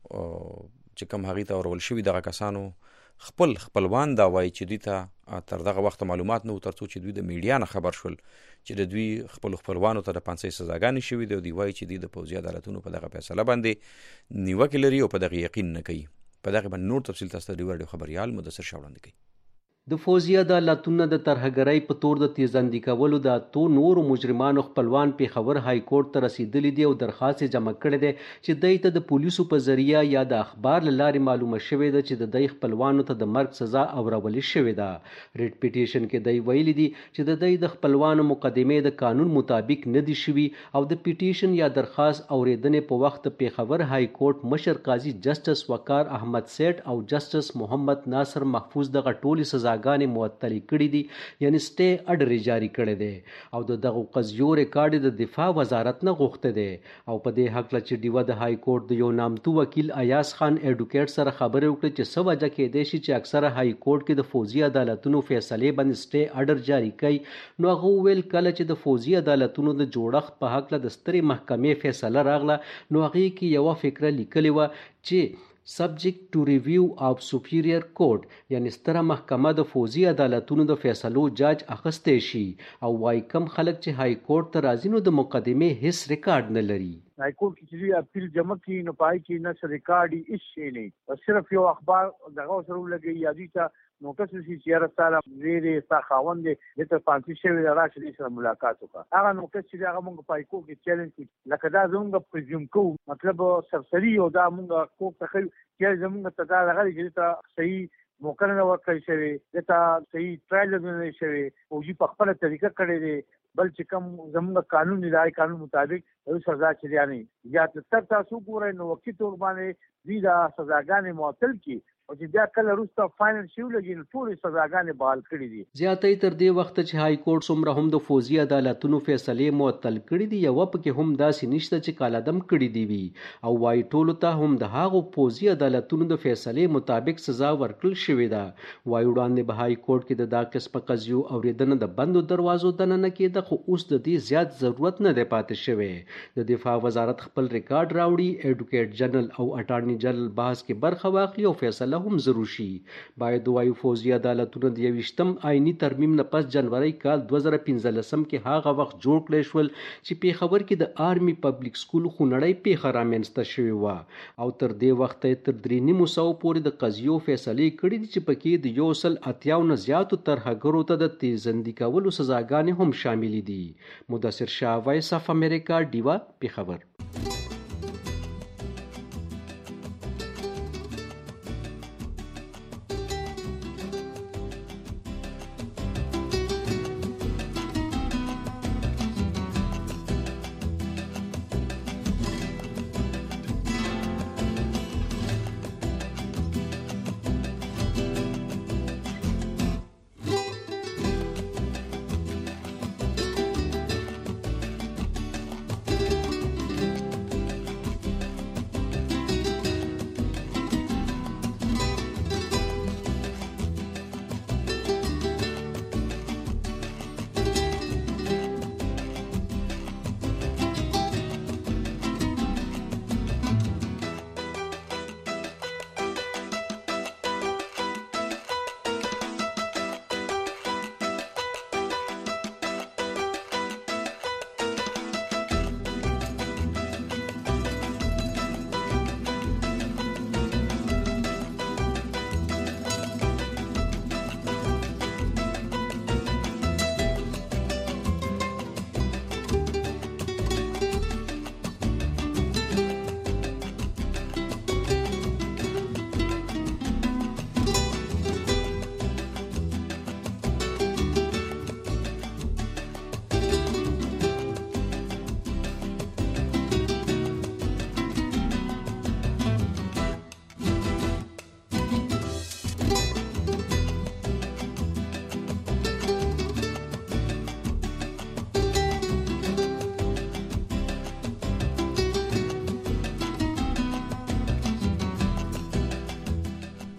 چې کوم هغې ته ورول شوي دغه کسانو خپل خپلوان دا وایي چې دوی ته تر دغه وخت معلومات نه و تر څو چې دوی د میډیا نه خبر شول چې د دوی خپل خپلوانو ته د پانسۍ سزاګانې شوي دي او دوی وایي چې دوی د پوځي عدالتونو په دغه فیصله باندې نیوکې لري او په دغه یقین نه کوي. په دغه باندې نور تفصیل تاسو ته د ریډیو خبريال مدثر شاه وړاندې کوي. د فوزي عدالتونو د ترهګرۍ په تور د تیزاندي کولو د اتو نورو مجرمانو خپلوان پیښور های کورټ ته رسیدلی دی او درخواست جمع کړی دی چې دوی ته د پولیسو په ذریعہ یا د اخبار له لارې معلومه شوې ده چې د دوی خپلوانو ته د مرګ سزا اورولې شوې ده. ریډ پیټیشن کې دوی ویلي دي چې د دوی د خپلوانو مقدمې د قانون مطابق نه دي شوي او د پیټیشن یا درخواست اوریدنې په وخت پیښور های کورټ مشر قاضي جسټس وقار احمد سیټ او جسټس محمد ناصر محفوظ دغه ټولې سزا غانې معطلې کړې دي یعنی سټې اډر جاری کړی دی او د دغه قضیو ریکارډ د دفاع وزارت نه غوښته دی او په دې حق چې ډیوه د های کورټ د یو نامتو وکیل ایاز خان ایډوکیټ سره خبرې وکړې چې څه وجه کېدای شي چې اکثره های کورټ کې د فوزي عدالتونو فیصلې باندې سټې اډر جاری کوي نو هغه ویل کله چې د فوزي عدالتونو د جوړښت په حق له د سترې محکمې فیصله راغله نو هغې کې یوه فکره لیکلې وه چې سبجیکٹ ټو ریویو آف سپیریئر کورټ یعنی ستره محکمه د فوزي عدالتونو د فیصلو جاج اخیستی شي او وايي کم خلک چې های کورټ ته راځي نو د مقدمې هیڅ ریکارډ نه لري. های کورټ کې چې اپیل جمع کی نو پای کې نه څه ریکارډ یې هیڅ شی نه صرف یو اخبار دغه سره ولګي یا دي ته نو کله چې چیرې تعالی زیری تا خاوند دې ته پانسی شوی راشي سره ملاقات وکړه هغه نو کله چې هغه موږ پای کو کې چیلنج لکه دا زموږ پرزیوم کو مطلب سرسری او دا موږ کو څه چې زموږ ته دا لغړي چې ته صحیح موقع نه ورکړی شوی دا صحیح ټرایل نه شوی او جی په خپل طریقه کړی دی بل چې کوم زموږ قانون دی قانون مطابق یو سزا چې نه یا تر تاسو ګورئ نو وقتی تور باندې دې دا سزاګانې معطل کی او چې بیا کله وروسته فاینل شي ولګي نو ټولې سزاګانې بحال کړي دي. زیاتې تر دې وخته چې های کورټ څومره هم د فوزي عدالتونو فیصلې معطل کړي دي یوه پکې هم داسې نشته چې کالعدم کړي دي وي او وایي ټولو ته هم د هغو فوزي عدالتونو د فیصلې مطابق سزا ورکړل شوې ده. وایي وړاندې به های کورټ کې د دا قسمه قضیو اورېدنه د بندو دروازو دننه کېده خو اوس د دې زیات ضرورت نه دی پاتې شوی. د دفاع وزارت خپل ریکارډ راوړي ایډوکیټ جنرال او اټارني جنرال بحث کې برخه واخلي او فیصله هم ضرور شي. باید وایو فوزي عدالتونه د یویشتم آئینی ترمیم نه پس جنوري کال دوه زره پنځلسم کې هغه وخت جوړ کړی شول چې پیښور کې د آرمي پبلک سکول خونړۍ پیښه رامنځته شوې وه او تر دې وخته تر درې نیمو سوو پورې د قضیو فیصلې کړي دي چې پکې د یو سل اتیاو نه زیاتو ترهګرو ته د تیزاندي کولو سزاګانې هم شاملې دي. مدثر شاه، وایس اف امریکا، ډیوا، پیښور.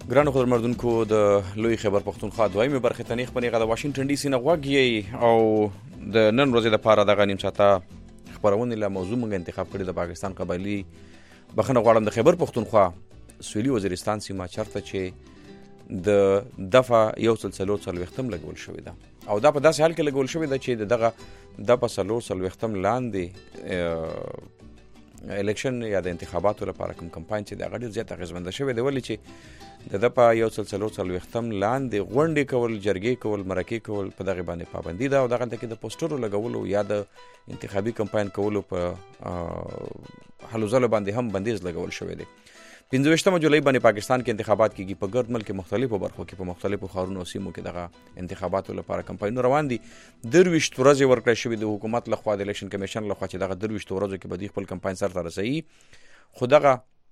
ګرانو خبرمردونکو د لوی خیبر پښتونخوا دویمه برخه تنیخ په نیغه د واشنگټن ډي سي نه غوږی او د نن ورځې لپاره د غنیم ساته خبرونه له موضوع موږ انتخاب کړی د پاکستان قبایلی بخنه غواړم د خیبر پښتونخوا سویلي وزیرستان سیمه چرته چې د دفعه یو سلسله څلوختم لګول شوې ده او دا په داسې حال کې لګول شوې ده چې دغه د په سلو څلوختم لاندې الیکشن یا د انتخاباتو لپاره کوم کمپاین چې د غډیر زیات اغیزمنده شوی دی ولې چې د دپا یو سلسله څلوختم لاندې غونډې کول جرګې کول مرکې کول په دغه باندې پابندي ده او دغه ته کې د پوسټرو لګولو یا د انتخابي کمپاین کولو په حلو ځلو باندې هم بندیز لګول شوی دی. پنځویشتمه جولای باندې پاکستان کې انتخابات کیږي په ګرد ملک مختلفو برخو کې په مختلفو ښارونو او سیمو کې دغه انتخاباتو لپاره کمپاینونه روان دي. درویشت ورځې ورکړې شوې د حکومت لخوا د الیکشن کمیشن لخوا چې دغه درویشت ورځو کې به دوی خپل کمپاین سرته رسوي. خو دغه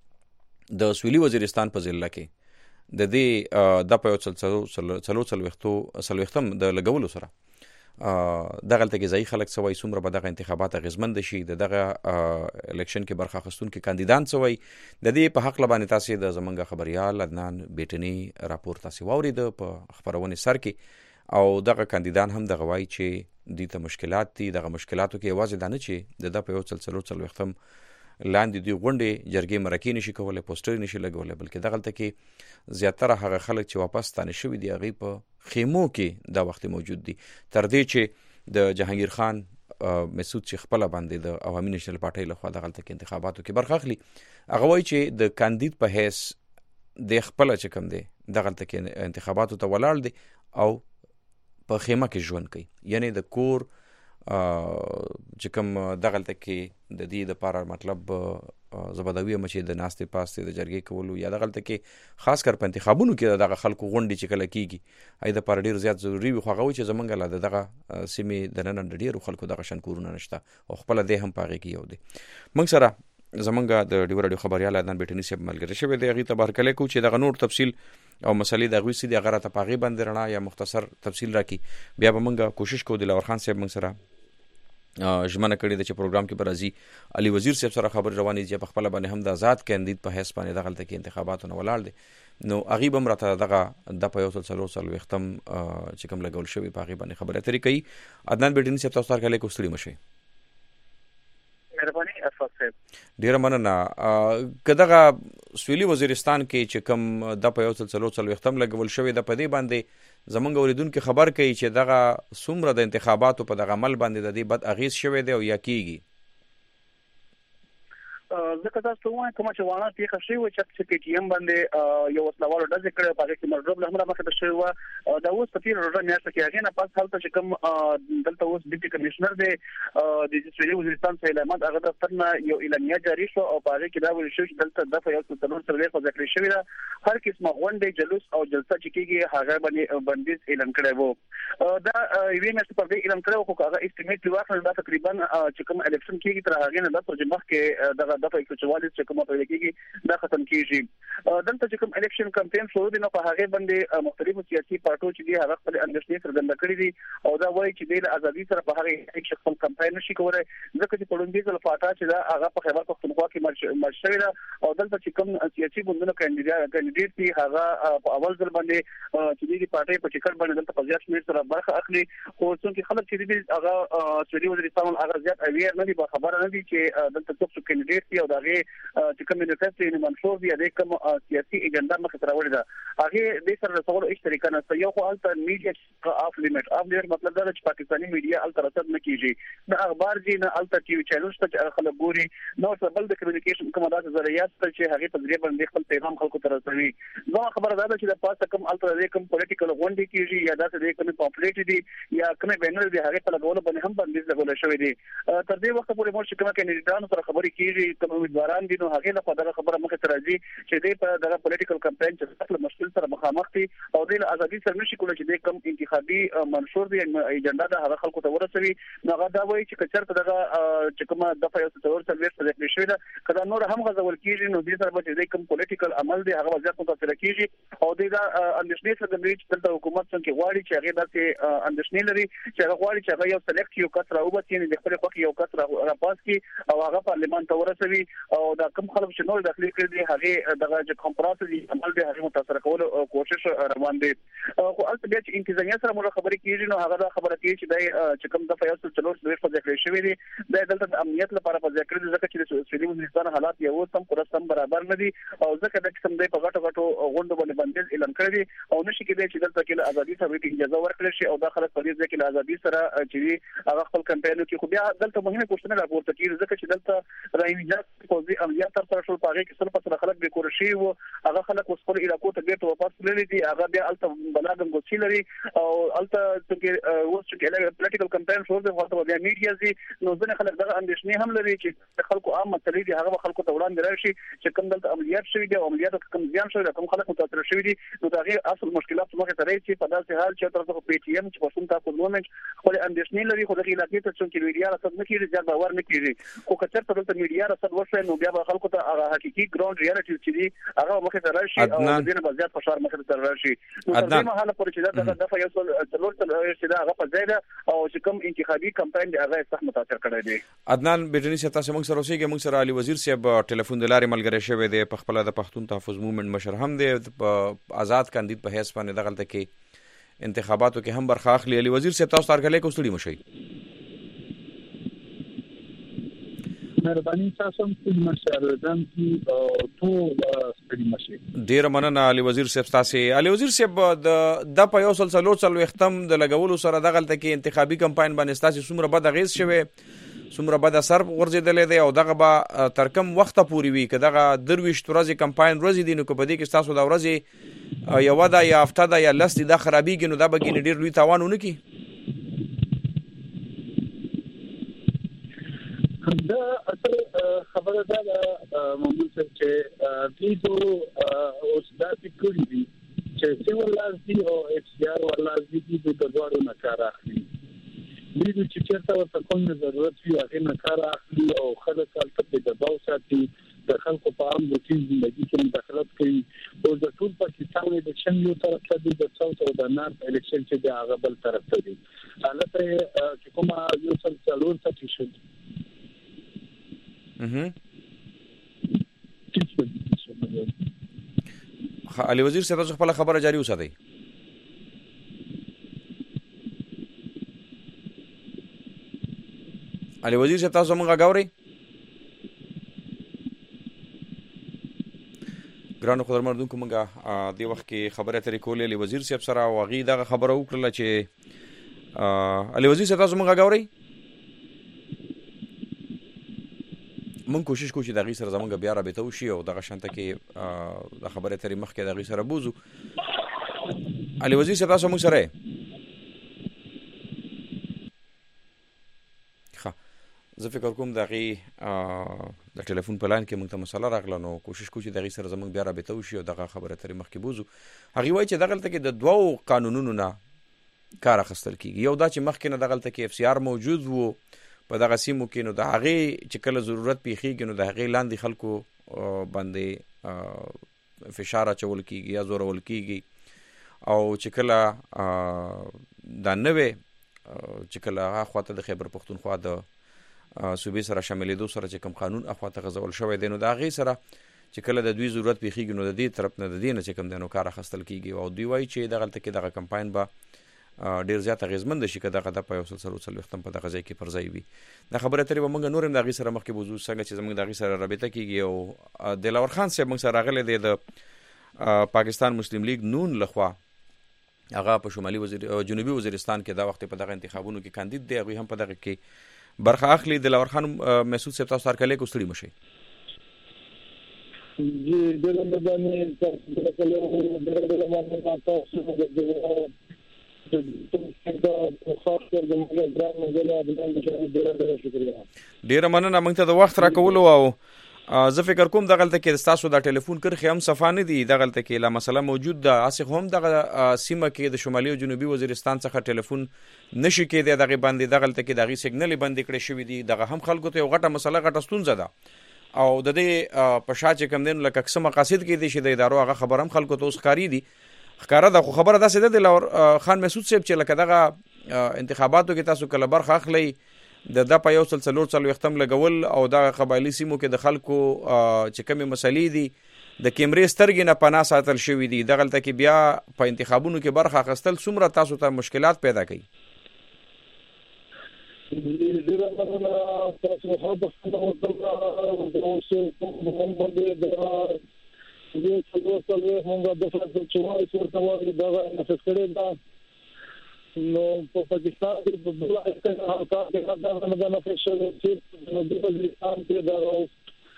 د سویلي وزیرستان په ضلع کې د دې د په یو څلور څلوېښتم د لګولو سره دغه ته کې ځای خلک سوي څومره به دغه انتخابات اغیزمند شي د دغه الیکشن کې برخه اخیستونکي کاندیدان سوي د دې په حق لبانې تاسو د زمونږ خبريال عدنان بیٹنی راپور تاسو واورید په خبرونه سر کې او دغه کاندیدان هم دغه وایي چې د ته مشکلات دي دغه مشکلاتو کې یوازې دانه چې د په یو سلسله څلوختم لاندې دوی غونډې جرګې مرکې نشي کولای پوسټر نشي لګولای بلکې دغه ته کې زیاتره هغه خلک چې واپس ستانه شوي دي هغه په خیمو کې دا وخت موجود دي تر دې چې د جهانگیر خان مسعود چې خپل باندې د عوامي نېشنل پارټۍ لخوا دغه ته کې انتخاباتو کې برخه اخلي هغه وایي چې د کاندید په حیث د خپل چې کوم دی دغه ته کې انتخاباتو ته ولاړ دي او په خیمه کې ژوند کوي یعنی د کور چې کوم دغه ته کې د دې لپاره مطلب زبدوی مچې د ناستې پاستې د جرګې کولو یا دغه ته کې خاص کر په انتخابونو کې دغه خلکو غونډې چې کله کیږي اې د پر ډیر زیات ضروری وي خو هغه چې زمونږ لا دغه سیمې د نن ډیر خلکو دغه شنکورونه نشته او خپل د هم پاږي کې یو دي. موږ سره زمونږ د ډیور رادیو خبريال عدنان بیٹنی صاحب ملګری شوی دی غي تبار کله کو چې دغه نور تفصیل او مسلې د غوي سي د غره ته پاغي باندې رڼا یا مختصر تفصیل راکې بیا به موږ کوشش کوو د لور خان صاحب موږ سره ژمنه کړې ده چې پروګرام کې برازي علي وزیر صاحب سره خبر روانې دي په خپل باندې هم د آزاد کاندید په حساب باندې دغه ته کې انتخاباتو نه ولاړ دي نو هغه به مرته دغه د په یو سلسله سلو ختم چې کوم لګول شوی په هغه باندې خبره اترې کوي. عدنان بیٹنی صاحب تاسو سره کله کوستړي مشه مهرباني افاق صاحب ډیر مننه. کداغه سویلي وزیرستان کې چې کوم د په یو سلسله سلو ختم لګول شوی د پدې باندې زمونږ اوریدونکو خبر کوي چې دغه څومره د انتخاباتو په دغه عمل باندې د دې بد اغیز شوی دی او یا کیږي. ځکه تاسو وايي کوم چې وانه پیښه شوی و چې پی ټی ایم باندې یو وسلوال ډز کړ په هغه کې مرډوب له همره مخه شوی و دا اوس په تیر ورځ میاشت کې هغه نه پاس حالت چې کوم دلته اوس ډیپټي کمشنر دی د سویلي وزیرستان څخه اعلانات هغه دفتر نه یو اعلامیه جاری شو او په هغه کې دا ویل شو چې دلته د یو څلور سره خو ذکر شوی دا هر قسمه غونډې جلوس او جلسه چې کیږي هغه باندې بندیز اعلان کړی وو دا ایوی مې په دې اعلان کړو خو هغه استیمیټ واخل دا تقریبا چې کوم الیکشن کیږي تر هغه نه د ترجمه کې دغه د په چوالیس چې کومه په کېږي دا ختم کیږي. دلته چې کوم الیکشن کمپاین شروع دي نو په هغه باندې مختلفو سیاسي پارټو چې دي هغه خپل اندېښنې څرګنده کړې دي او دا وایي چې د ازادي سره په هغه یک شخص کمپاین نشي کولای ځکه چې پړوندې ځل فاټا چې دا هغه په خیبر پښتونخوا کې مرشوي ده او دلته چې کوم سیاسي ګوندونو کاندیدات کاندیدات دي هغه په اول ځل باندې چې د پارټي په ټیکټ باندې دلته په زیات شمېر سره برخه اخلي خو څنګه خلک چې دي هغه سویلي وزیرستان هغه زیات اویر نه دي په خبره نه دي چې دلته څوک کاندیدات دي او دا چې کوم منیفیسټو یې منشور دی د کوم سیاسي ایجنډا مخ ته راوړی دا هغه د سره رسولو اشتراک نه یو خو الته میډیا اف لیمټ اف لیمټ مطلب دا چې پاکستاني میډیا الته رسد نه کیږي نه اخبار دي نه الته ټي وي چینلز ته خلک ګوري نو بل د کمیونیکیشن کومه داسې ذریعہ چې هغه په ذریعہ باندې خپل پیغام خلکو ته رسوي. نو خبره ده چې د پاسه کوم الته د کوم پولیټیکل غونډې کیږي یا داسې د کوم پامفلیټ دي یا کوم بینر دي هغه په لګول باندې هم باندې لګول شوی دي. تر دې وخت پورې مو چې کومه کاندیدانو سره خبرې کیږي کوم امیدواران دي نو هغه له خبره خبره مخه ته راځي چې دې په دغه پولیټیکل کمپاین چې خپل مشکل سره مخامخ دي او د ازادي سره نشي کولای چې د کوم انتخابي منشور دی ایجنډا د هغه خلکو ته ورسوي نو هغه دا وایي چې کچر په دغه چې کومه د فایو څلور سرویس په ذکر شوی دا کله نور هم غوړل کیږي نو دې سره به د کوم پولیټیکل عمل دی هغه وضعیت متاثر کیږي او د اندېښنې څخه د چې د حکومت څخه غواړي چې هغه داسې اندېښنې لري چې هغه غواړي چې هغه یو سلیکټ یو کس راوبسي نه د خپل خوښ یو کس راپاس کی او هغه پارلمان ته ورسوي او دا کوم خلک چې نور داخلي کړي دي هغه دغه کانفرنس دی عمل به هغه متاثر کول کوشش روان دي خو البته بیا چې انتظامیه سره موږ خبرې کیږي نو هغه خبره کوي چې د چې کوم د فیصل چلوش د په ذکر شوی دی د دلته امنیت لپاره په ذکر دي ځکه چې د سویلي وزیرستان حالات یو سم پرستم برابر نه دي او ځکه د قسم دی په غټو غټو غونډو باندې بندیز اعلان کړی دی او نشي کېدای چې دلته کې ازادي ته اجازه ورکړي شي او د خلک په دې ځکه له ازادي سره چې هغه خپل کمپاین کې خو بیا دلته مهمه پوښتنه راپورته کیږي ځکه چې دلته راینجات کوزي عملیات تر سره شول پاږي کې سره په خلک به کورشي او هغه خلک وسپور علاقو ته بیرته واپس لري دي هغه بیا الته بلادم ګوچی لري او الته چې اوس چې پولیټیکل کمپاین شو د وخت بیا میډیا زی نو ځنه خلک دغه اندېښنې هم لري چې خلکو عام مسلې دي هغه خلکو ته وړاندې راشي چې کوم دلته عملیات شوی دي او عملیات کوم ځان شوی کوم خلک متاثر شوی دي نو دا غي اصل مشکلات مخه ته راځي په داسې حال چې تر څو پی ټی ایم چې په څون تاسو مومنت خپل اندېښنې لري خو د علاقې ته چې میډیا راځي نه کیږي ځکه باور نه کیږي خو کچر ته د میډیا راځي ورسره نو بیا خلکو ته هغه حقيقي ګراوند ریالټي چې دي هغه مخه ته راشي او د دې نه زیات فشار مخه ته راشي نو تر دې مهاله پر چې دا د فیصل څلور چې دا هغه په ځای ده او چې کوم انتخابي کمپاین دی هغه سخت متاثر کړی دی. عدنان بیټنی ستا سمنګ سره اوسېږي موږ سره علي وزیر صاحب ټلیفون د لارې ملګری شوی دی په خپل د پښتون تحفظ موومېنټ مشر هم دی په آزاد کاندید په حیث باندې دغلته کې انتخاباتو کې هم برخه اخلي. علي وزیر صاحب تاسو تارکلې کو ستړي مشي مهرباني تاسو هم ستړي مشه ځم چې ټول ستړي مشه. ډیر مننه علي وزیر صاحب تاسو. علي وزیر صاحب د د په یو سلسله څلو ختم د لګولو سره دغلته کې انتخابي کمپاین باندې تاسو څومره بد اغیز شوه څومره بد اثر ورزيدلې دی او دغه به تر کوم وخت پورې وي که دغه درويش ورځې کمپاین ورځې دي نو په دې کې تاسو د ورځې یو دا یا هفته دا یا لس دي د خرابېږي نو دا به کې ډیر لوی تاوان ونه کی. دا اصل خبره ده موږ چې دې اوس دا فکر دي چې څنګه لازمي او اختیار ولازمي دي د دوړو نه کار اخلي دې چې چېرته ورته کوم ضرورت وي هغه نه کار اخلي او خلک البته د دباو ساتي د خلکو په عام روتین ژوندۍ کې مداخلت کوي او د ټول پاکستان د شن یو طرف ته د ساوث او د نارث الیکشن چې د هغه بل طرف ته دي البته چې کومه یو څل څلور څه شي اها علي وزیر صاحب تاسو خپل خبره جاری وساتئ. علي وزیر صاحب تاسو موږ غاوري ګرانو خبرمردونکو موږ د وخت کې خبره ترې کولې علي وزیر صاحب سره واغې دغه خبره وکړه چې علي وزیر صاحب تاسو موږ غاوري مونږ کوشش کوو چې دغه سره زمونږ بیا رابطه وشي او دغه شانته کې د خبره ترې مخکې دغه سره بوزو. علي وزیر صاحب تاسو موږ سره ښه زه فکر کوم دغه د ټلیفون په لاین کې موږ ته مسله راغله نو کوشش کوو چې دغه سره زمونږ بیا رابطه وشي او دغه خبره ترې مخکې بوزو. هغه وایي چې دغلته کې د دوو قانونونو نه کار اخیستل کیږي یو دا چې مخکې نه دغلته کې اف سی آر موجود وو په دغه سیمو کې نو د هغه چې کله ضرورت پیخیږي نو د هغه لاندې خلکو باندې فشار اچول کیږي یا زورول کیږي او چې کله د نوې چې کله هغه خواته د خیبر پختونخوا د صوبې سره شاملېدو سره چې کوم قانون اخواته غزول شوی دی نو د هغه سره چې کله د دوی ضرورت پیخیږي نو د دې طرف نه د دې نه چې کوم د نو کار اخیستل کیږي او دوی وایي چې دغلته کې دغه کمپاین به ډیر زیات اغیزمند شي که دغه د په یو سلسله څلور ختم په دغه ځای کې پر ځای وي. دا خبره ترې به موږ نور هم دغه سره مخکې بوزو څنګه چې زموږ دغه سره رابطه کیږي او دلاور خان صاحب موږ سره راغلی دی د پاکستان مسلم لیگ نون لخوا هغه په شمالي وزیر جنوبي وزیرستان کې دا وخت په دغه انتخابونو کې کاندید دی هغه هم په دغه کې برخه اخلي. دلاور خان مسعود صاحب تاسو سره کله کو ستړي مشي جی دغه باندې تاسو کله دغه باندې ډیره مننه موږ ته د وخت راکولو او زه فکر کوم دغلته کې تاسو د ټلیفون کرخه هم صفانه دي دغلته کې لا مسله موجود ده اسه هم دغه سیمه کې د شمالي او جنوبي وزیرستان څخه ټلیفون نشي کېده دغه باندې دغلته کې دغه سیګنل باندې کړی شوی دي دغه هم خلکو ته یو غټه مسله غټه ستونزه ده او د دې په شاته کم دین لکه څه مقاصد کې دي چې د ادارو هغه خبر هم خلکو ته اوس ښکاری دي ښکارا ده خو خبره ده سده د لور خان مسعود صاحب چې لکه دغه انتخاباتو کې تاسو کله برخه اخلي د د په یو سلسله څلور ختم لګول او د قبایلی سیمو کې د خلکو چې کومه مسلې دي د کیمرې سترګې نه پناه ساتل شوې دي، دغلته کې بیا په انتخابونو کې برخه اخیستل څومره تاسو ته مشکلات پیدا کوي؟ ډیره مننه تاسو خو په خپله وکړه د اوسه کوم باندې د دې څلور څلور موږ د فلسفه چوای څورته وایي دا نفس کړي دا نو په پاکستان کې په بل ځای حالات کې دا نه نه فشل چې نو د پاکستان کې دا او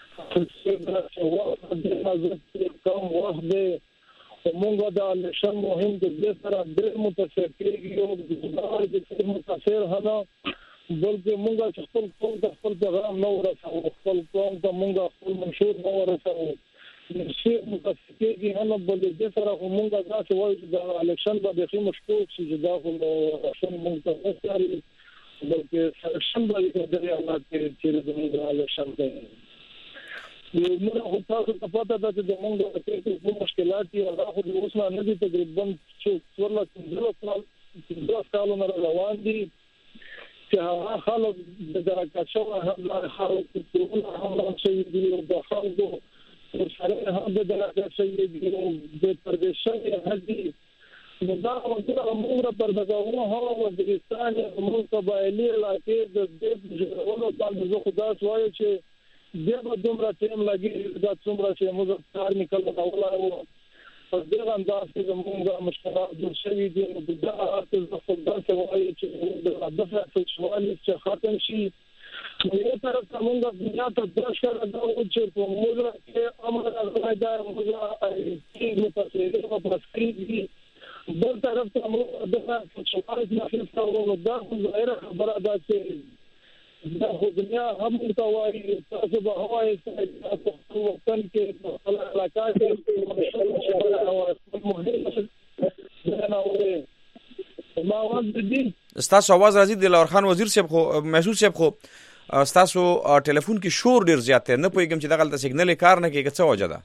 څه چې واه د حضرت کوم واه دې موږ دا الیکشن مهم د دې سره ډېر متاثر کېږي او د دې متاثر هغه بلکې موږ چې خپل قوم ته خپل پیغام نه ورسوو، خپل قوم ته موږ خپل منشور نه ورسوو شي متاثر کېږي هغه بل دې سره موږ دا چې وایي د الیکشن باندې خې مشکوک چې دا خو الیکشن موږ ته وساري بلکې الیکشن باندې د حالات چې د الیکشن کې نو هغه تاسو ته پته ده چې موږ ته کوم مشکلات دي هغه خو اوس نه دي تقریبا چې څورلا د کالو نه روان دي چې هغه خلک د درکه شو هغه خلک ټول هم شي دي د خلکو سره هم د درکه شي دي د پردیشي هدي نو دا موږ پر دغه هو وزیرستان موږ قبایلی علاقې د دې ډول باندې خدا سوای چې دغه دومره ټیم لګي دا څومره چې موږ کار نکول راولا او په دې انداز کې موږ مشکلات جوړ شوي دي نو دا اصل د خپل سوای چې د دفع سوال چې ختم شي نو یو طرف ته موږ دنیا ته درشل دا او چې په موږ کې امر راځي دا موږ چې متأثر په پرسکري بل طرف ته موږ دغه سوال نه فلسفه او دا ظاهر خبره ده چې دا خو دنیا هم متواري تاسو به هواي تاسو وطن کې په علاقه کې مشکل او مهم نه وي ما ودي استاسو आवाज راځي د لور خان وزیر صاحب خو محسوس صاحب خو استاسو ټلیفون کې شور ډیر زیات نه پوهیږم چې دغه سیګنل کار نه کوي څه وجه ده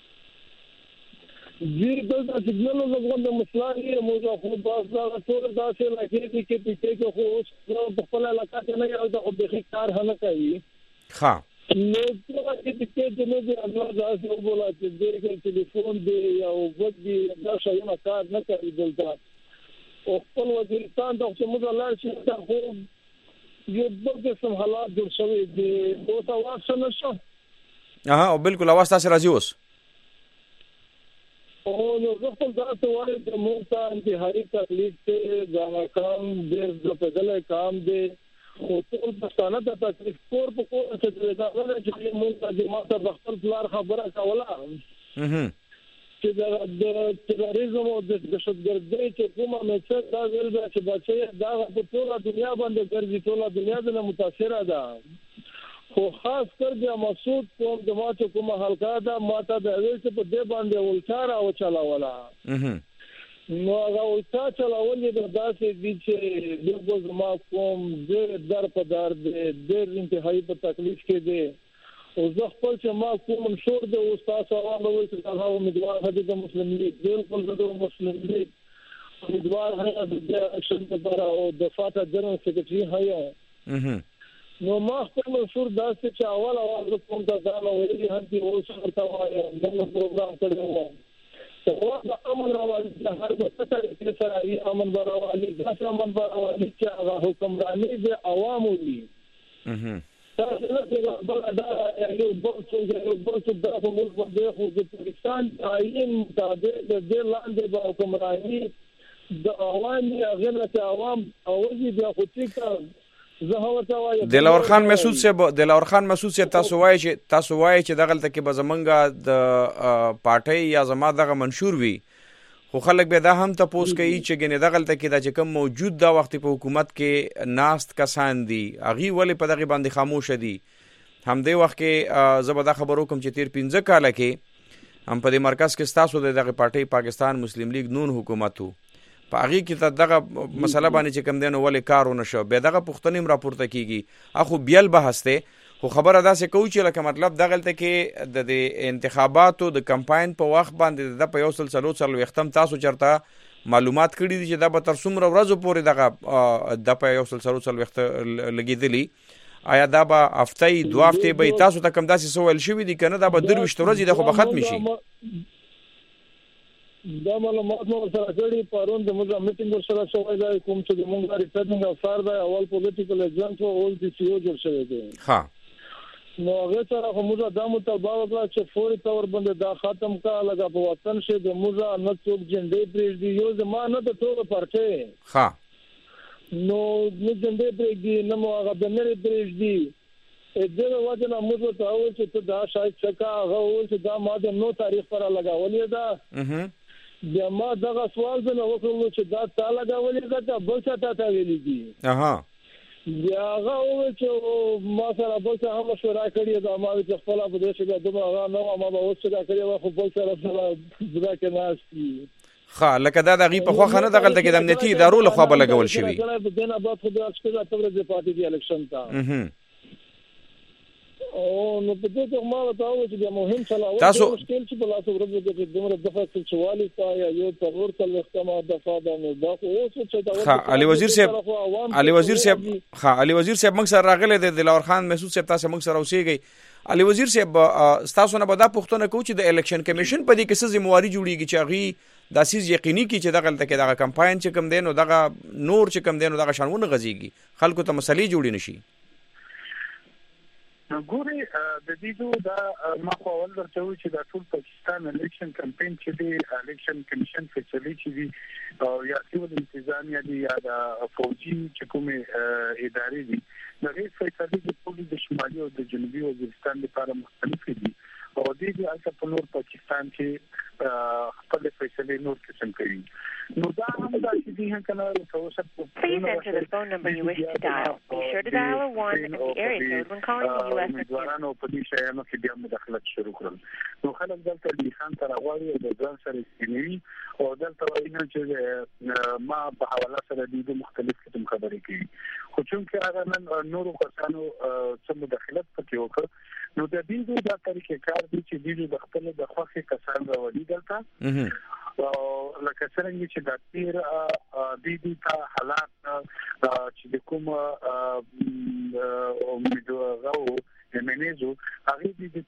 جی دلته سیګنل زغونډه مسلې موږ خو باز دا ټول داسې لکه چې چې کې خو په خپل علاقه کې نه یو د خو کار نه کوي ها نو څنګه چې چې د نو الله ځای وبولا چې دغه ټلیفون دی او وګ دی دا شی نه کار نه کوي دلته او خپل وزیرستان د موږ الله چې دا خو یو بل څه حالات جوړ شوی دی او تاسو نشو اها او بالکل اواز تاسو راځي اوس او نو خپل ذات وایي د موږ انتهایی تکلیف ته ځان کام د بدل کام دی او ټول پښتانه د تکلیف کور په کور چې دا غواړي چې موږ د ماته بختل بلار خبره کوله چې د تروریزم او د دهشتګردۍ چې کومه میڅ دا ویل چې بچي دا په ټول دنیا باندې ګرځي ټول دنیا د متاثره ده خو خاص کر بیا مسعود کوم د ماته کومه حلقه ده ماته د اویل چې په دې باندې ولچاره او چلاولا نو هغه ولچا چلاول د داسې دي چې دغه زما کوم د در په در د انتهایی په تکلیف کې دي او زه خپل چې ما کوم منشور د استاد سوال وایي چې هغه امیدوار هدي د مسلم لیگ بالکل د مسلم لیگ امیدوار هغه د اکشن لپاره او د فاتح جنرال سیکریټري هيا نو ما خپل منشور داسې چې اول اول کوم د ځان ویلي هندي او څرته وایي د پروګرام کړو او دا امن راوړي د هر څه سره سره یې امن راوړي د امن راوړي چې هغه حکمراني د عوامو دي تاسو نه څنګه بل دا یو بل څه یو بل څه د خپل په خو د پاکستان عین مطابق د دې لاندې د حکمراني د عوامي غیر عوام او دې خو ټیکه دلاور خان مسعود صاحب دلاور خان مسعود صاحب تاسو وایي چې تاسو وایي چې دغه تل کې به زمونږه د پارټي یا زما دغه منشور وي خو خلک به دا هم تاسو کوي چې ګنې دغه تل کې دا چې کوم موجود دا وخت په حکومت کې ناست کسان دي اغي ولې په دغه باندې خاموش دي هم دې وخت کې زبدا خبرو کوم چې تیر پنځه کال کې هم په دې مرکز کې تاسو دغه پارټي پاکستان مسلم لیگ نون حکومتو په هغه کې دغه مسله باندې چې کم دینو ولې کارونه شو به دغه پښتنیم راپورته کیږي اخو بیل بحث ته خو خبره دا څه کوي چې لکه مطلب دغه ته کې د انتخاباتو د کمپاین په وخت باندې د په یو سلسله سره وختم تاسو چرته معلومات کړی دي چې دا به تر څومره ورځې پورې دغه د په یو سلسله سره وخت لګیدلی آیا دا به هفتې دوه هفتې به تاسو ته کوم داسې څه ویل شوي دي که نه دا به درویشت ورځې ده خو به ختمې شي؟ دا معلومات مو سره کړي پرون د موږ میټینګ ورسره شوی دی کوم چې موږ ریټرنینګ افسر دی اول پولیټیکل ایجنټ او اول سی سی او جوړ شوی دی. ها نو هغه سره موږ دا مطالبه وکړه چې فوري تور باندې دا ختم کا لګا په وطن شه د موږ نه څوک جنډې پرېږدي یو زمانه د ټول پرچه ها نو نه جنډې پرېږدي نه مو هغه د نړۍ پرېږدي دغه وجه نه موږ ته او چې ته دا شاید څنګه هغه او چې دا ما د نو تاریخ پر لګاولې ده بیا ما دغه سوال زنه وکړم چې دا تا لګاولې ده که بل څه تا ویلي دي. اها بیا هغه وویل چې ما سره بل څه هم مشوره کړې ده ما چې خپل په دې چې دومره هغه نو ما به اوس څه کړی و خو بل سره سره ځکه کې ناس دي. ښه لکه دا دغې په خوښه نه دغلته کې د امنیتي ادارو لخوا به لګول شوي دین آباد خو بیا شپږ اتلس د پارټي دی الیکشن ته او نو په دې کې ما وتاو چې د مهم چلاوه تاسو مشکل چې په لاسو ورځو کې دومره دفعه چوالي تا یا یو ترور تل وختما دفعه د نو دا خو اوس چې دا ها علي وزیر صاحب علي وزیر صاحب ها علي وزیر صاحب موږ سره راغله د دلور خان محسود صاحب تاسو موږ سره اوسېږي. علي وزیر صاحب تاسو نه به دا پوښتنه کوو چې د الیکشن کمیشن په دې کې څه ذمہواری جوړیږي چې هغه داسې یقیني کی چې دغه تل کې دغه کمپاین چې کم دین او دغه نور چې کم دین او دغه شانونه غزيږي خلکو ته مسلې جوړی نشي. ګوري د دې دوه دا ما خو اول درته وی چې د ټول پاکستان الیکشن کمپاین چې دی الیکشن کمیشن فیصله چې دی او یا سیول انتظامیه دی یا د فوجي چې کومه ادارې دي د هیڅ فیصله د پولیس د شمالي او د جنوبي وزیرستان لپاره مختلف دي او د دې اصل په نور پاکستان کې خپل فیصله نور قسم کوي. نو دا هم دا چې دي هم کنه تاسو په Please enter the phone number you wish to dial. Be sure to dial a one and the area code when calling the U S ورانو په دې شایانو کې بیا مداخلت شروع کړل. نو خلک دلته د خان تر غواړي د ځان سره سپینوي او دلته وایي چې ما په حواله سره د مختلف قسم خبرې کوي خو چې هغه نن نورو کسانو څه مداخلت پکې وکړ نو د دې د طریقې کار دي چې دوی د خپل د خوښي کسان راوړي دلته او لکه څنګه چې د تیر د دې ته حالات چې د کوم امیدوارو منیزو هغه دې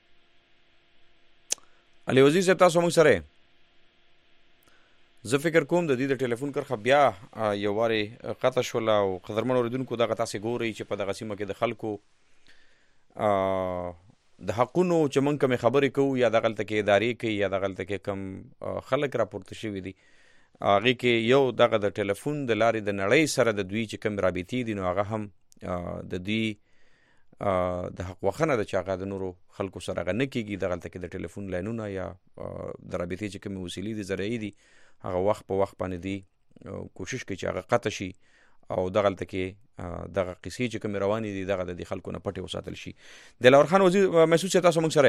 علي وزیر صاحب تاسو موږ سره زه فکر کوم د دې د ټلیفون کرخه بیا یو واري قطع شول او قدرمن اوریدونکو دغه تاسو ګوري چې په دغه سیمه کې د خلکو د حقونو چې مونږ کوم خبرې کوو یا دغلته کې ادارې کوي یا دغلته کې کم خلک راپورته شوي دي هغه کې یو دغه د ټلیفون د لارې د نړۍ سره د دوی چې کم رابطې دي نو هغه هم د دوی د حق وخنه د چاغه د نورو خلکو سره غنه کیږي دغلته کې د ټلیفون لاینونه یا د رابطې چې کوم وسیلې دي زرعي دي هغه وخت په وخت باندې دي کوشش کوي چې هغه قطع شي او دغلته کې دغه قصې چې کوم رواني دي دغه د خلکو نه پټي وساتل شي. دلور خان وزیر محسود صاحب تاسو موږ سره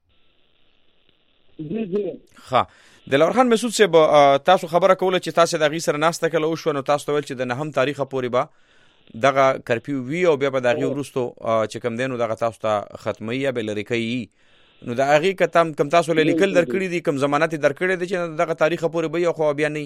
جی جی ها دلور خان محسود صاحب تاسو خبره کوله چې تاسو د غي سره ناسته کله او شو نو تاسو ول چې د نهم تاریخه پورې با دغه کرفیو وی او بیا په دغه ورستو چې کوم دینو دغه تاسو ته ختمي یا بل ریکي نو د هغه کتم کم تاسو لیکل درکړي دي کم ضمانت درکړي دي چې دغه تاریخه پورې به یو خو بیا نه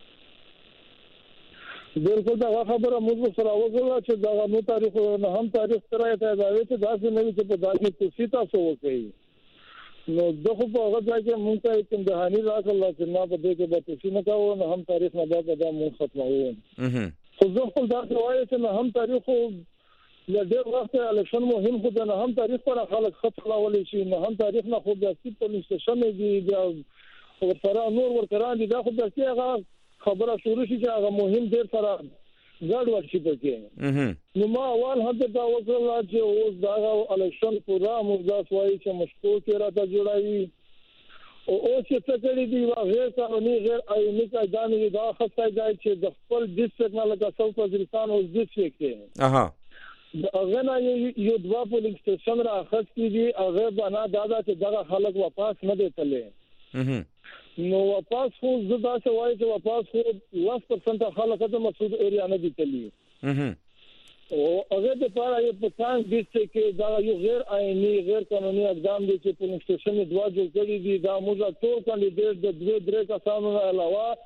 بالکل دا خبره موږ سره وکړه چې دا نو تاریخ نه هم تاریخ سره ته دا وی چې دا څه نه چې په دغه کې تاسو وکړي نو دغه په هغه ځای کې موږ ته کوم دهاني راغله چې نه په دې کې به تاسو نه کاوه نه هم تاریخ نه دا دا موږ ختموو خو زه خپل دا وایي چې نه هم تاریخ یا ډېر وخت الیکشن مهم خو نه هم تاریخ پر خلک خطرولې شي نه هم تاریخ نه خو د پولیس شمه دي دا ورته نور ورته دي دا خو د هغه خبره شروع شي چې هغه مهم ډېر سره ګډ ورشي پکې نو ما اول هدا دا وکړل چې اوس دا الیکشن پورا موږ دا وایي چې مشکوک راته جوړایي او اوس چې څه کړی دی غیر قانوني غیر آئینی قاعده دا خاصه دی چې د خپل ډیسټریکټ نه لکه ساوث وزیرستان او ډیسټریکټ کې اها هغه نه یو دوا پولیس سټیشن را اخذ کیږي هغه بنا دادا چې دغه خلک واپس نه دیتلې نو واپس خو زدا څه وایي چې واپس خو لس پرسنټ خلک د مسعود ایریا نه دیتلې او هغه د پاره یو پسان ډیسټریکټ کې دا یو غیر آئینی غیر قانوني اقدام دي چې پولیس سټیشن دوا جوړ کړی دي دا موږ ټول کاندیدټ د دوه درې کسانو علاوه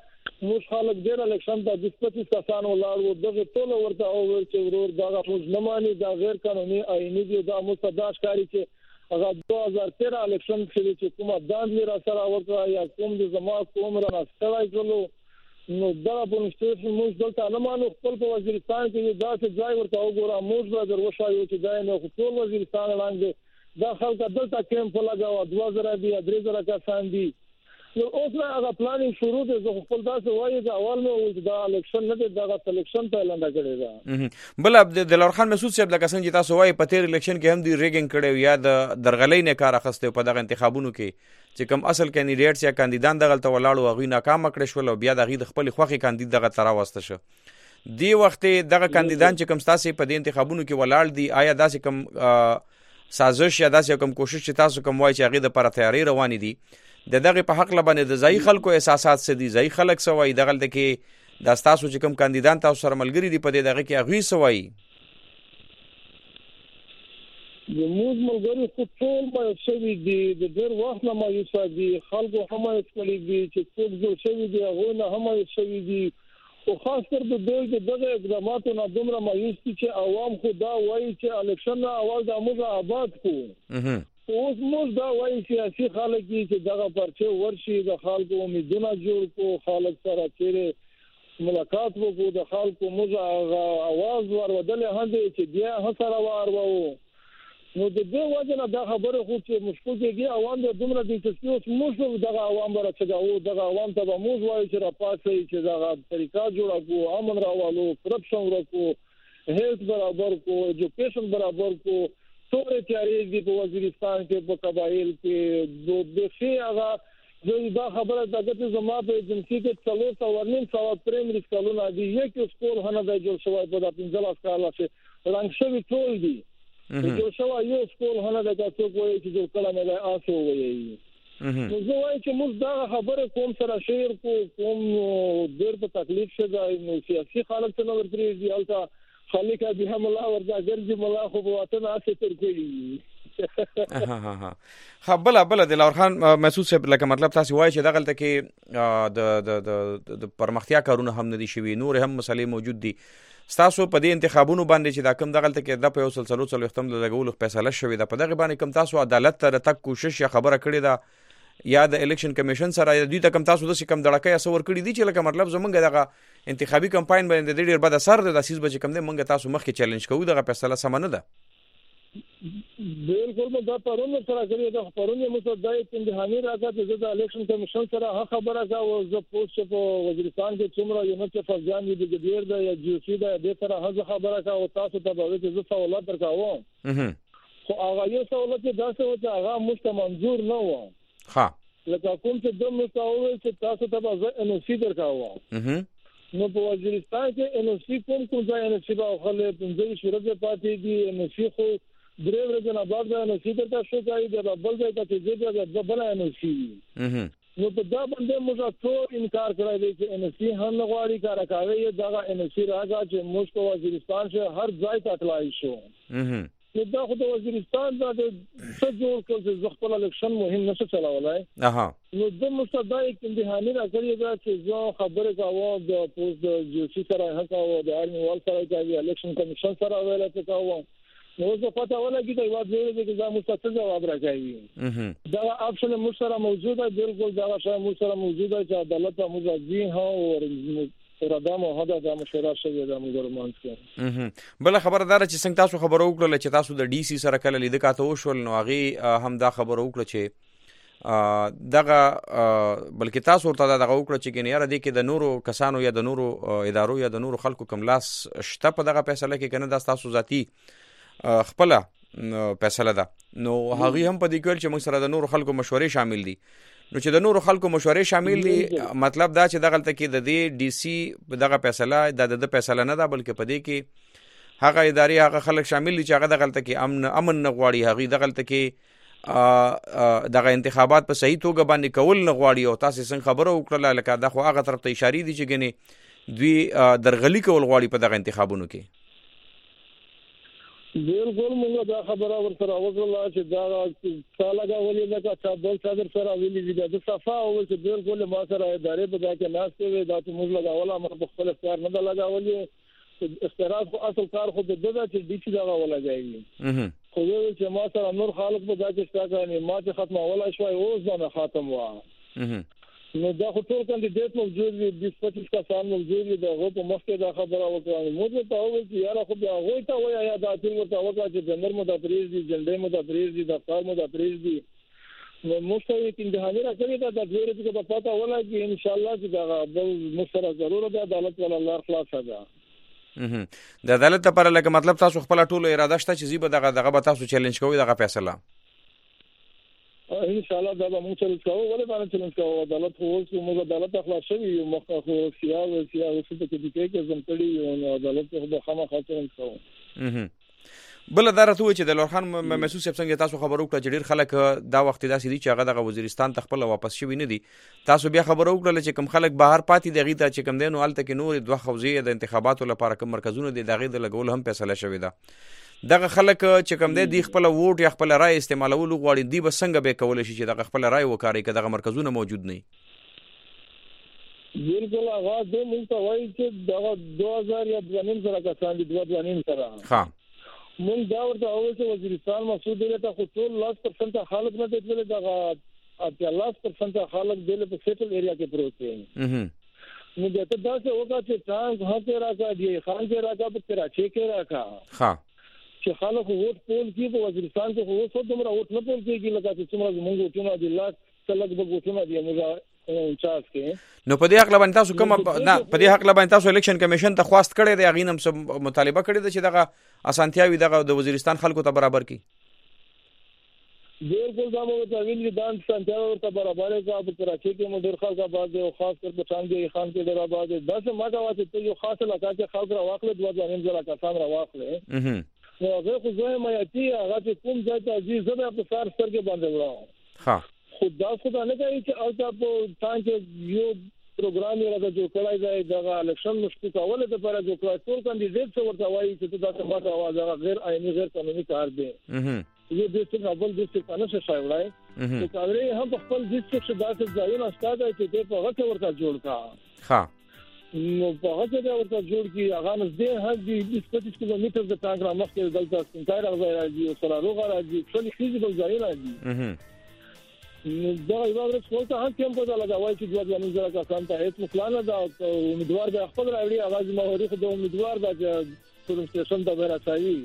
موږ خلک ډېر الیکشن ته د پچیس کسانو ولاړ وو دغه ټول ورته او چې ورور دا موږ نه مانی دا غیر قانوني آئینی دی دا مستداش کاری چې هغه دوه هزار تیرہ الیکشن چې کومه داند را سره ورته یا کوم د زما کوم را نستړای کړو نو دا په نشته موږ دلته نه مانو خپل په وزیرستان کې دا چې ځای ورته وګورم موږ به دروښایو چې دا نه خپل وزیرستان لاندې دا خلک دلته کیمپ لګاو دوه زره دی درې زره کسان دي نو اوس هغه پلانینګ شروع دی زه خپل داسې وایي دا اول نو دا الیکشن نه دی دا سلیکشن ته لاندې کړی دا بل عبد دلور خان مسعود صاحب لکه څنګه چې تاسو وایي په تیر الیکشن کې هم دی ریګینګ کړی یا د درغلۍ نه کار اخیسته په دغه انتخابونو کې چې کوم اصل کینډیډیټس یا کاندیدان دغه ته ولاړو هغه ناکام کړی شو او بیا دغه خپل خوخي کاندید دغه ترا واسطه شو دی وخت دغه کاندیدان چې کوم تاسو په دې انتخابونو کې ولاړ دي آیا داسې کوم سازش یا داسې کوم کوشش چې تاسو کوم وایي چې هغه د پر تیاری روان دي د دغه په حق لبنه د ځای خلکو احساسات سدي ځای خلک سوای دغه کې د تاسو چې کوم کاندیدان تاسو سره ملګری دي په دې دغه کې هغه سوای د موږ ملګری خو ټول ما شوی دي د ډېر وخت نه ما یې دي خلکو هم یې کړی دي چې څوک جوړ شوی دي هغه نه هم یې شوی دي او خاص کر د دوی دغه اقداماتو نه دومره مایوس دي چې عوام خو دا وایي چې الیکشن نه اول د موږ آباد کو اوس موږ دا وایي سیاسي خلک چې دغه پرچه ورشي د خلکو امیدونه جوړ کو خلک سره چیرې ملاقات وکړو د خلکو موږ اواز ورودل هندي چې بیا هڅه وارو نو د دې وجه نه دا خبره خو چې مشکل کېږي عوام د دومره دي چې اوس موږ دغه عوام راڅګاو دغه عوام ته به موږ وایي چې راپاسي چې دغه طریقہ جوړ کو امن راوالو کرپشن ورکو هیلث برابر کو ایجوکیشن برابر کو ټول چارې دي په وزیرستان کې په قبایل کې د شي هغه زه دا خبره دغه زما په ایجنسی کې څلور سو ورنیم سو پرایمري سکولونه دي یو سکول هنه د جوړ شوی په د پنځه کال کې رنګ شوی ټول دي جوړ شوی یو سکول هنه د تاسو کوی چې جوړ کړه نه آسو وایي نو زه وایم چې موږ دا خبره کوم سره شیر کو کوم ډېر په تکلیف شوی نو سیاسي حالت نه ورته دی البته خلک به هم الله ورځه ګرځي ملا خو وطن اسه تر کوي ها ها ها خپل بل د لور خان محسوس لکه مطلب تاسو وایي چې دغه کې د د د پرمختیا کارونه هم ندي شوي نور هم مسلې موجود دي تاسو په دې انتخابونو باندې چې دا کم دغه کې د په یو سلسله سلسله ختم لګول فیصله شوې ده په دغه باندې کم تاسو عدالت ته تک کوشش یا خبره کړې ده یا د الیکشن کمیشن سره دوی ته کم تاسو د کم دړکې اسور کړی دي چې لکه مطلب زمونږ دغه انتخابي کمپاین باندې د ډېر بد اثر د اساس بچ کم دې مونږ تاسو مخ کې چیلنج کوو دغه فیصله سم نه ده بالکل دا پرونه سره کوي دا پرونه مصدای امتحاني راځي چې د الیکشن کمیشن سره خبره کا او ز پوسټ په وزیرستان کې څومره یو نه فرضان دي د ډیر د یا جی سی د دې سره هغه خبره کا او تاسو ته به چې سوالات درکاو خو هغه یو سوالات داسې و چې هغه مست منظور نه و ها لکه کوم چې د مستاوي چې تاسو ته به ان سی درکاو نو په وزیرستان کې ان سی کوم کوم ځای ان سی به خلک پنځه شورا پاتې دي ان سی خو درې ورځې نه بعد ان سی ته شو کوي د بل ځای ته چې د بل ان سی نو په دا باندې موږ ټول انکار کړی دی چې ان سی هم غواړي کار کوي دا ان سی راځي چې موږ په وزیرستان کې هر ځای ته اطلاع شو نو دا خو د وزیرستان د څه جوړ کړ چې خپل الیکشن مهم نشه چلاولای اها نو د مستدای امتحاني راکړی دا چې زه خبره کوم د پوز د جی سی سره هڅه او د ارمي وال سره کوي الیکشن کمیشن سره ویل کوم نو زه پته ولګی دا یو ځای کې دا مستقل جواب راکړي دا اپشن مو سره موجوده بالکل دا شای مو سره موجوده چې عدالت موجودي ها او رادامو هدا د مشوره شوی د مګرمان څخه بل خبردار چې څنګه تاسو خبرو وکړه چې تاسو د ډي سي سره کله لید کاته وشول نو هغه هم دا خبرو وکړه چې دغه بلکې تاسو ورته دغه وکړه چې ګنیاره دي کې د نورو کسانو یا د نورو ادارو یا د نورو خلکو کوم لاس شته په دغه فیصله کې کنه د تاسو ذاتی خپل فیصله ده نو هغه هم په دې کې چې موږ سره د نورو خلکو مشورې شامل دي نو چې د نورو خلکو مشورې شامل دي مطلب دا چې دغه تل کې د دې ډي سي دغه فیصله د د فیصله نه ده بلکې په دې کې هغه اداري هغه خلک شامل دي چې هغه دغه تل کې امن امن نه غواړي هغه دغه تل کې دغه انتخابات په صحیح توګه باندې کول نه غواړي او تاسو څنګه خبرو وکړه لکه دا خو هغه طرف ته اشاره دي چې ګنې دوی درغلي کول غواړي په دغه انتخابونو کې بالکل موږ دا خبره ورسره وکړه چې دا سالا غولې نه کا چې بل څادر سره ویلې دي د صفا او چې بالکل ما سره ادارې په ځای کې ناشته وي دا چې موږ لګاوله ما په خپل اختیار نه لګاولې استراحت خو اصل کار خو د دغه چې ډی چې دا ولګایي خو چې ما سره نور خالق په ځای کې ستاسو ما چې ختمه ولا شوي اوس دا ختم وا نو دا خو ټول کاندیدټ موجود دي د پچیس کسان موجود دي دا په مخکې دا خبره وکړه موږ ته وایي چې یاره خو بیا هغه ته وایي یا دا چې ته وکړه چې جنر مو د پریز دي جنډې مو د پریز دي د کار مو د پریز دي نو موږ ته یې انتخابي راکړي دا د ډیره چې په پتا ولا چې ان شاء الله چې دا بل مستره ضرور ده عدالت ولا الله خلاص ده د عدالت لپاره لکه مطلب تاسو خپل ټولو اراده شته چې زیبه دغه دغه به تاسو چیلنج کوئ دغه فیصله ان شاء الله دا به موږ چلنج کوو ولې باندې چلنج کوو عدالت خو اوس موږ عدالت خلاص شوی یو مخه خو سیاو سیاو څه کې دي کې زمکړي یو عدالت خو به خامخا چلنج کوو بل دا راته چې د لورخان محسوس څنګه تاسو خبرو کړه چې ډیر خلک دا وخت داسې دي چې هغه د وزیرستان ته خپل واپس شوی نه دي تاسو بیا خبرو کړل چې کم خلک بهر پاتې دغه ته چې کم دینو الته کې نور دوه خوځې د انتخاباتو لپاره کوم مرکزونه دي دغه د لګول هم فیصله شوی ده دغه خلک چې کوم دی خپل ووټ یا خپل رائے استعمالول غواړي دی به څنګه به کول شي چې دغه خپل رائے وکړي چې دغه مرکزونه موجود نه وي بالکل هغه د موږ ته وایي چې دغه دوه هزار یا دوه سره کسان دي دوه دوه سره ها موږ دا ورته وایو چې وزیرستان مسعود دی ته خو ټول لاس پرسنټ خلک نه دي دغه اته لاس پرسنټ خلک دی په سیټل ایریا کې پروت دي نو دا ته دا څه وکړه چې ټانک هڅه راکړه دی خان کې راکړه په کراچي کې راکړه ها چې خلک ووټ پول کې په وزیرستان کې خو څو دومره ووټ نه پول کېږي لکه چې څومره موږ وټونه دي لاس تلګ به وټونه دي موږ چاس کې نو په دې حق لبان تاسو کوم نه په دې حق لبان تاسو الیکشن کمیشن ته خواست کړی دی غینم سم مطالبه کړی دی چې دغه اسانتیاوي دغه د وزیرستان خلکو ته برابر کړي بالکل دا مو ته ویل دي دان سانتیاو ته برابر کا په کراچي کې مو ډېر خلک آباد او خاص کر په څنګه خان کې ډېر آباد دا څه ما دا چې یو خاص علاقې کې خلک راوخل دوه ځانیم ځلا کسان راوخل نو هغه خو زه ما یاتي هغه چې کوم ځای ته عزیز زه په سر سر کې باندې وړم ها خدا خدا نه کوي چې او تاسو په څنګه یو پروګرام یې راځي چې کولای دی دا الیکشن مشکل کول د پر جو ټول کاندیدټ څو ورته وایي چې دا څه ماته आवाज غیر آئینی غیر قانوني کار دی یو د څه خپل د څه کنه څه شایوړای چې کاوري هم خپل د څه داسې ځایونه ستاده چې په هغه ورته جوړ کا ها نو په هغه ځای ورته جوړ کی هغه نږدې هغه د پچیس کیلومتر د ټانګ را مخکې دلته څنګه راځي او سره روغ راځي څلې خېږي بل ځای راځي نو دا یو ورځ څو ته هم په دغه لګوي چې دوه ځانونه زړه کسان ته هیڅ مخلانه دا امیدوار د خپل راوړي اواز مهوري خو د امیدوار د ټول سټیشن ته ورسایي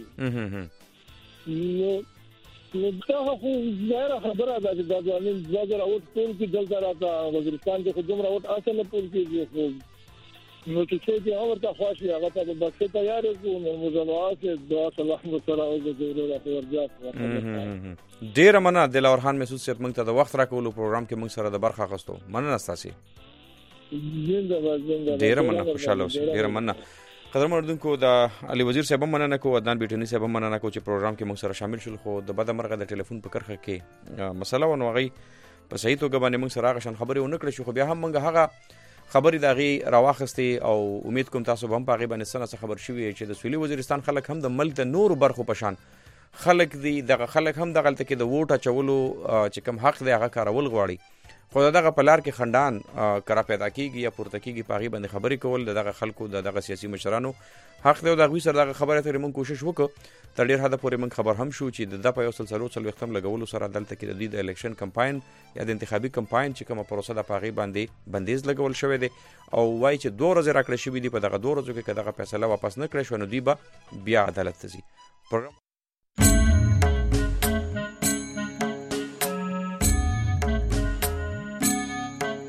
نو نو دا خو زیاده خبره ده چې دا ځانونه زړه او ټول کې دلته راځي وزیرستان کې خو دومره وټ اسنه ټول کې نو چې څه دی اور ته خواشي هغه ته بس تیار یو نو مزلوات دعا صلاح وسره او د ضرورت ورځه ډیر مننه د لورخان محسوس صاحب موږ ته د وخت راکولو پروګرام کې موږ سره د برخه غستو مننه تاسو زنده باد زنده ډیر مننه خوشاله اوسئ ډیر مننه قدرمن اردوونکو د علي وزیر صاحب مننه کو عدنان بیٹنی صاحب مننه کو چې پروګرام کې موږ سره شامل شول خو د بده مرغه د ټلیفون په کرخه کې مسله ونه غي په صحیح توګه باندې موږ سره غشن خبرې ونه کړې شو خو بیا هم موږ هغه خبرې داغي راواخستي او امید کوم تاسو هم په غي باندې سره خبر شوي چې د سویلي وزیرستان خلک هم د ملک د نور برخو پشان خلک دي دغه خلک هم دغه تل کې د ووټ چولو چې کوم حق دی هغه کارول غواړي خو دغه پلار کې خندان کرا پیدا کیږي یا پورته کیږي په غي باندې خبرې کول دغه خلکو دغه سیاسي مشرانو حق دی او دغه سره دغه خبره ته موږ کوشش وکړو تر ډیر حد پورې موږ خبر هم شو چې د په یو سلسله سلسله ختم لګولو سره دلته کې د الیکشن کمپاین یا د انتخابي کمپاین چې کومه پروسه د پاغي باندې بندیز لګول شوې دي او وای چې دوه ورځې راکړې شوې دي په دغه دوه ورځو کې دغه فیصله واپس نه کړې شو نو دی به بیا عدالت ته ځي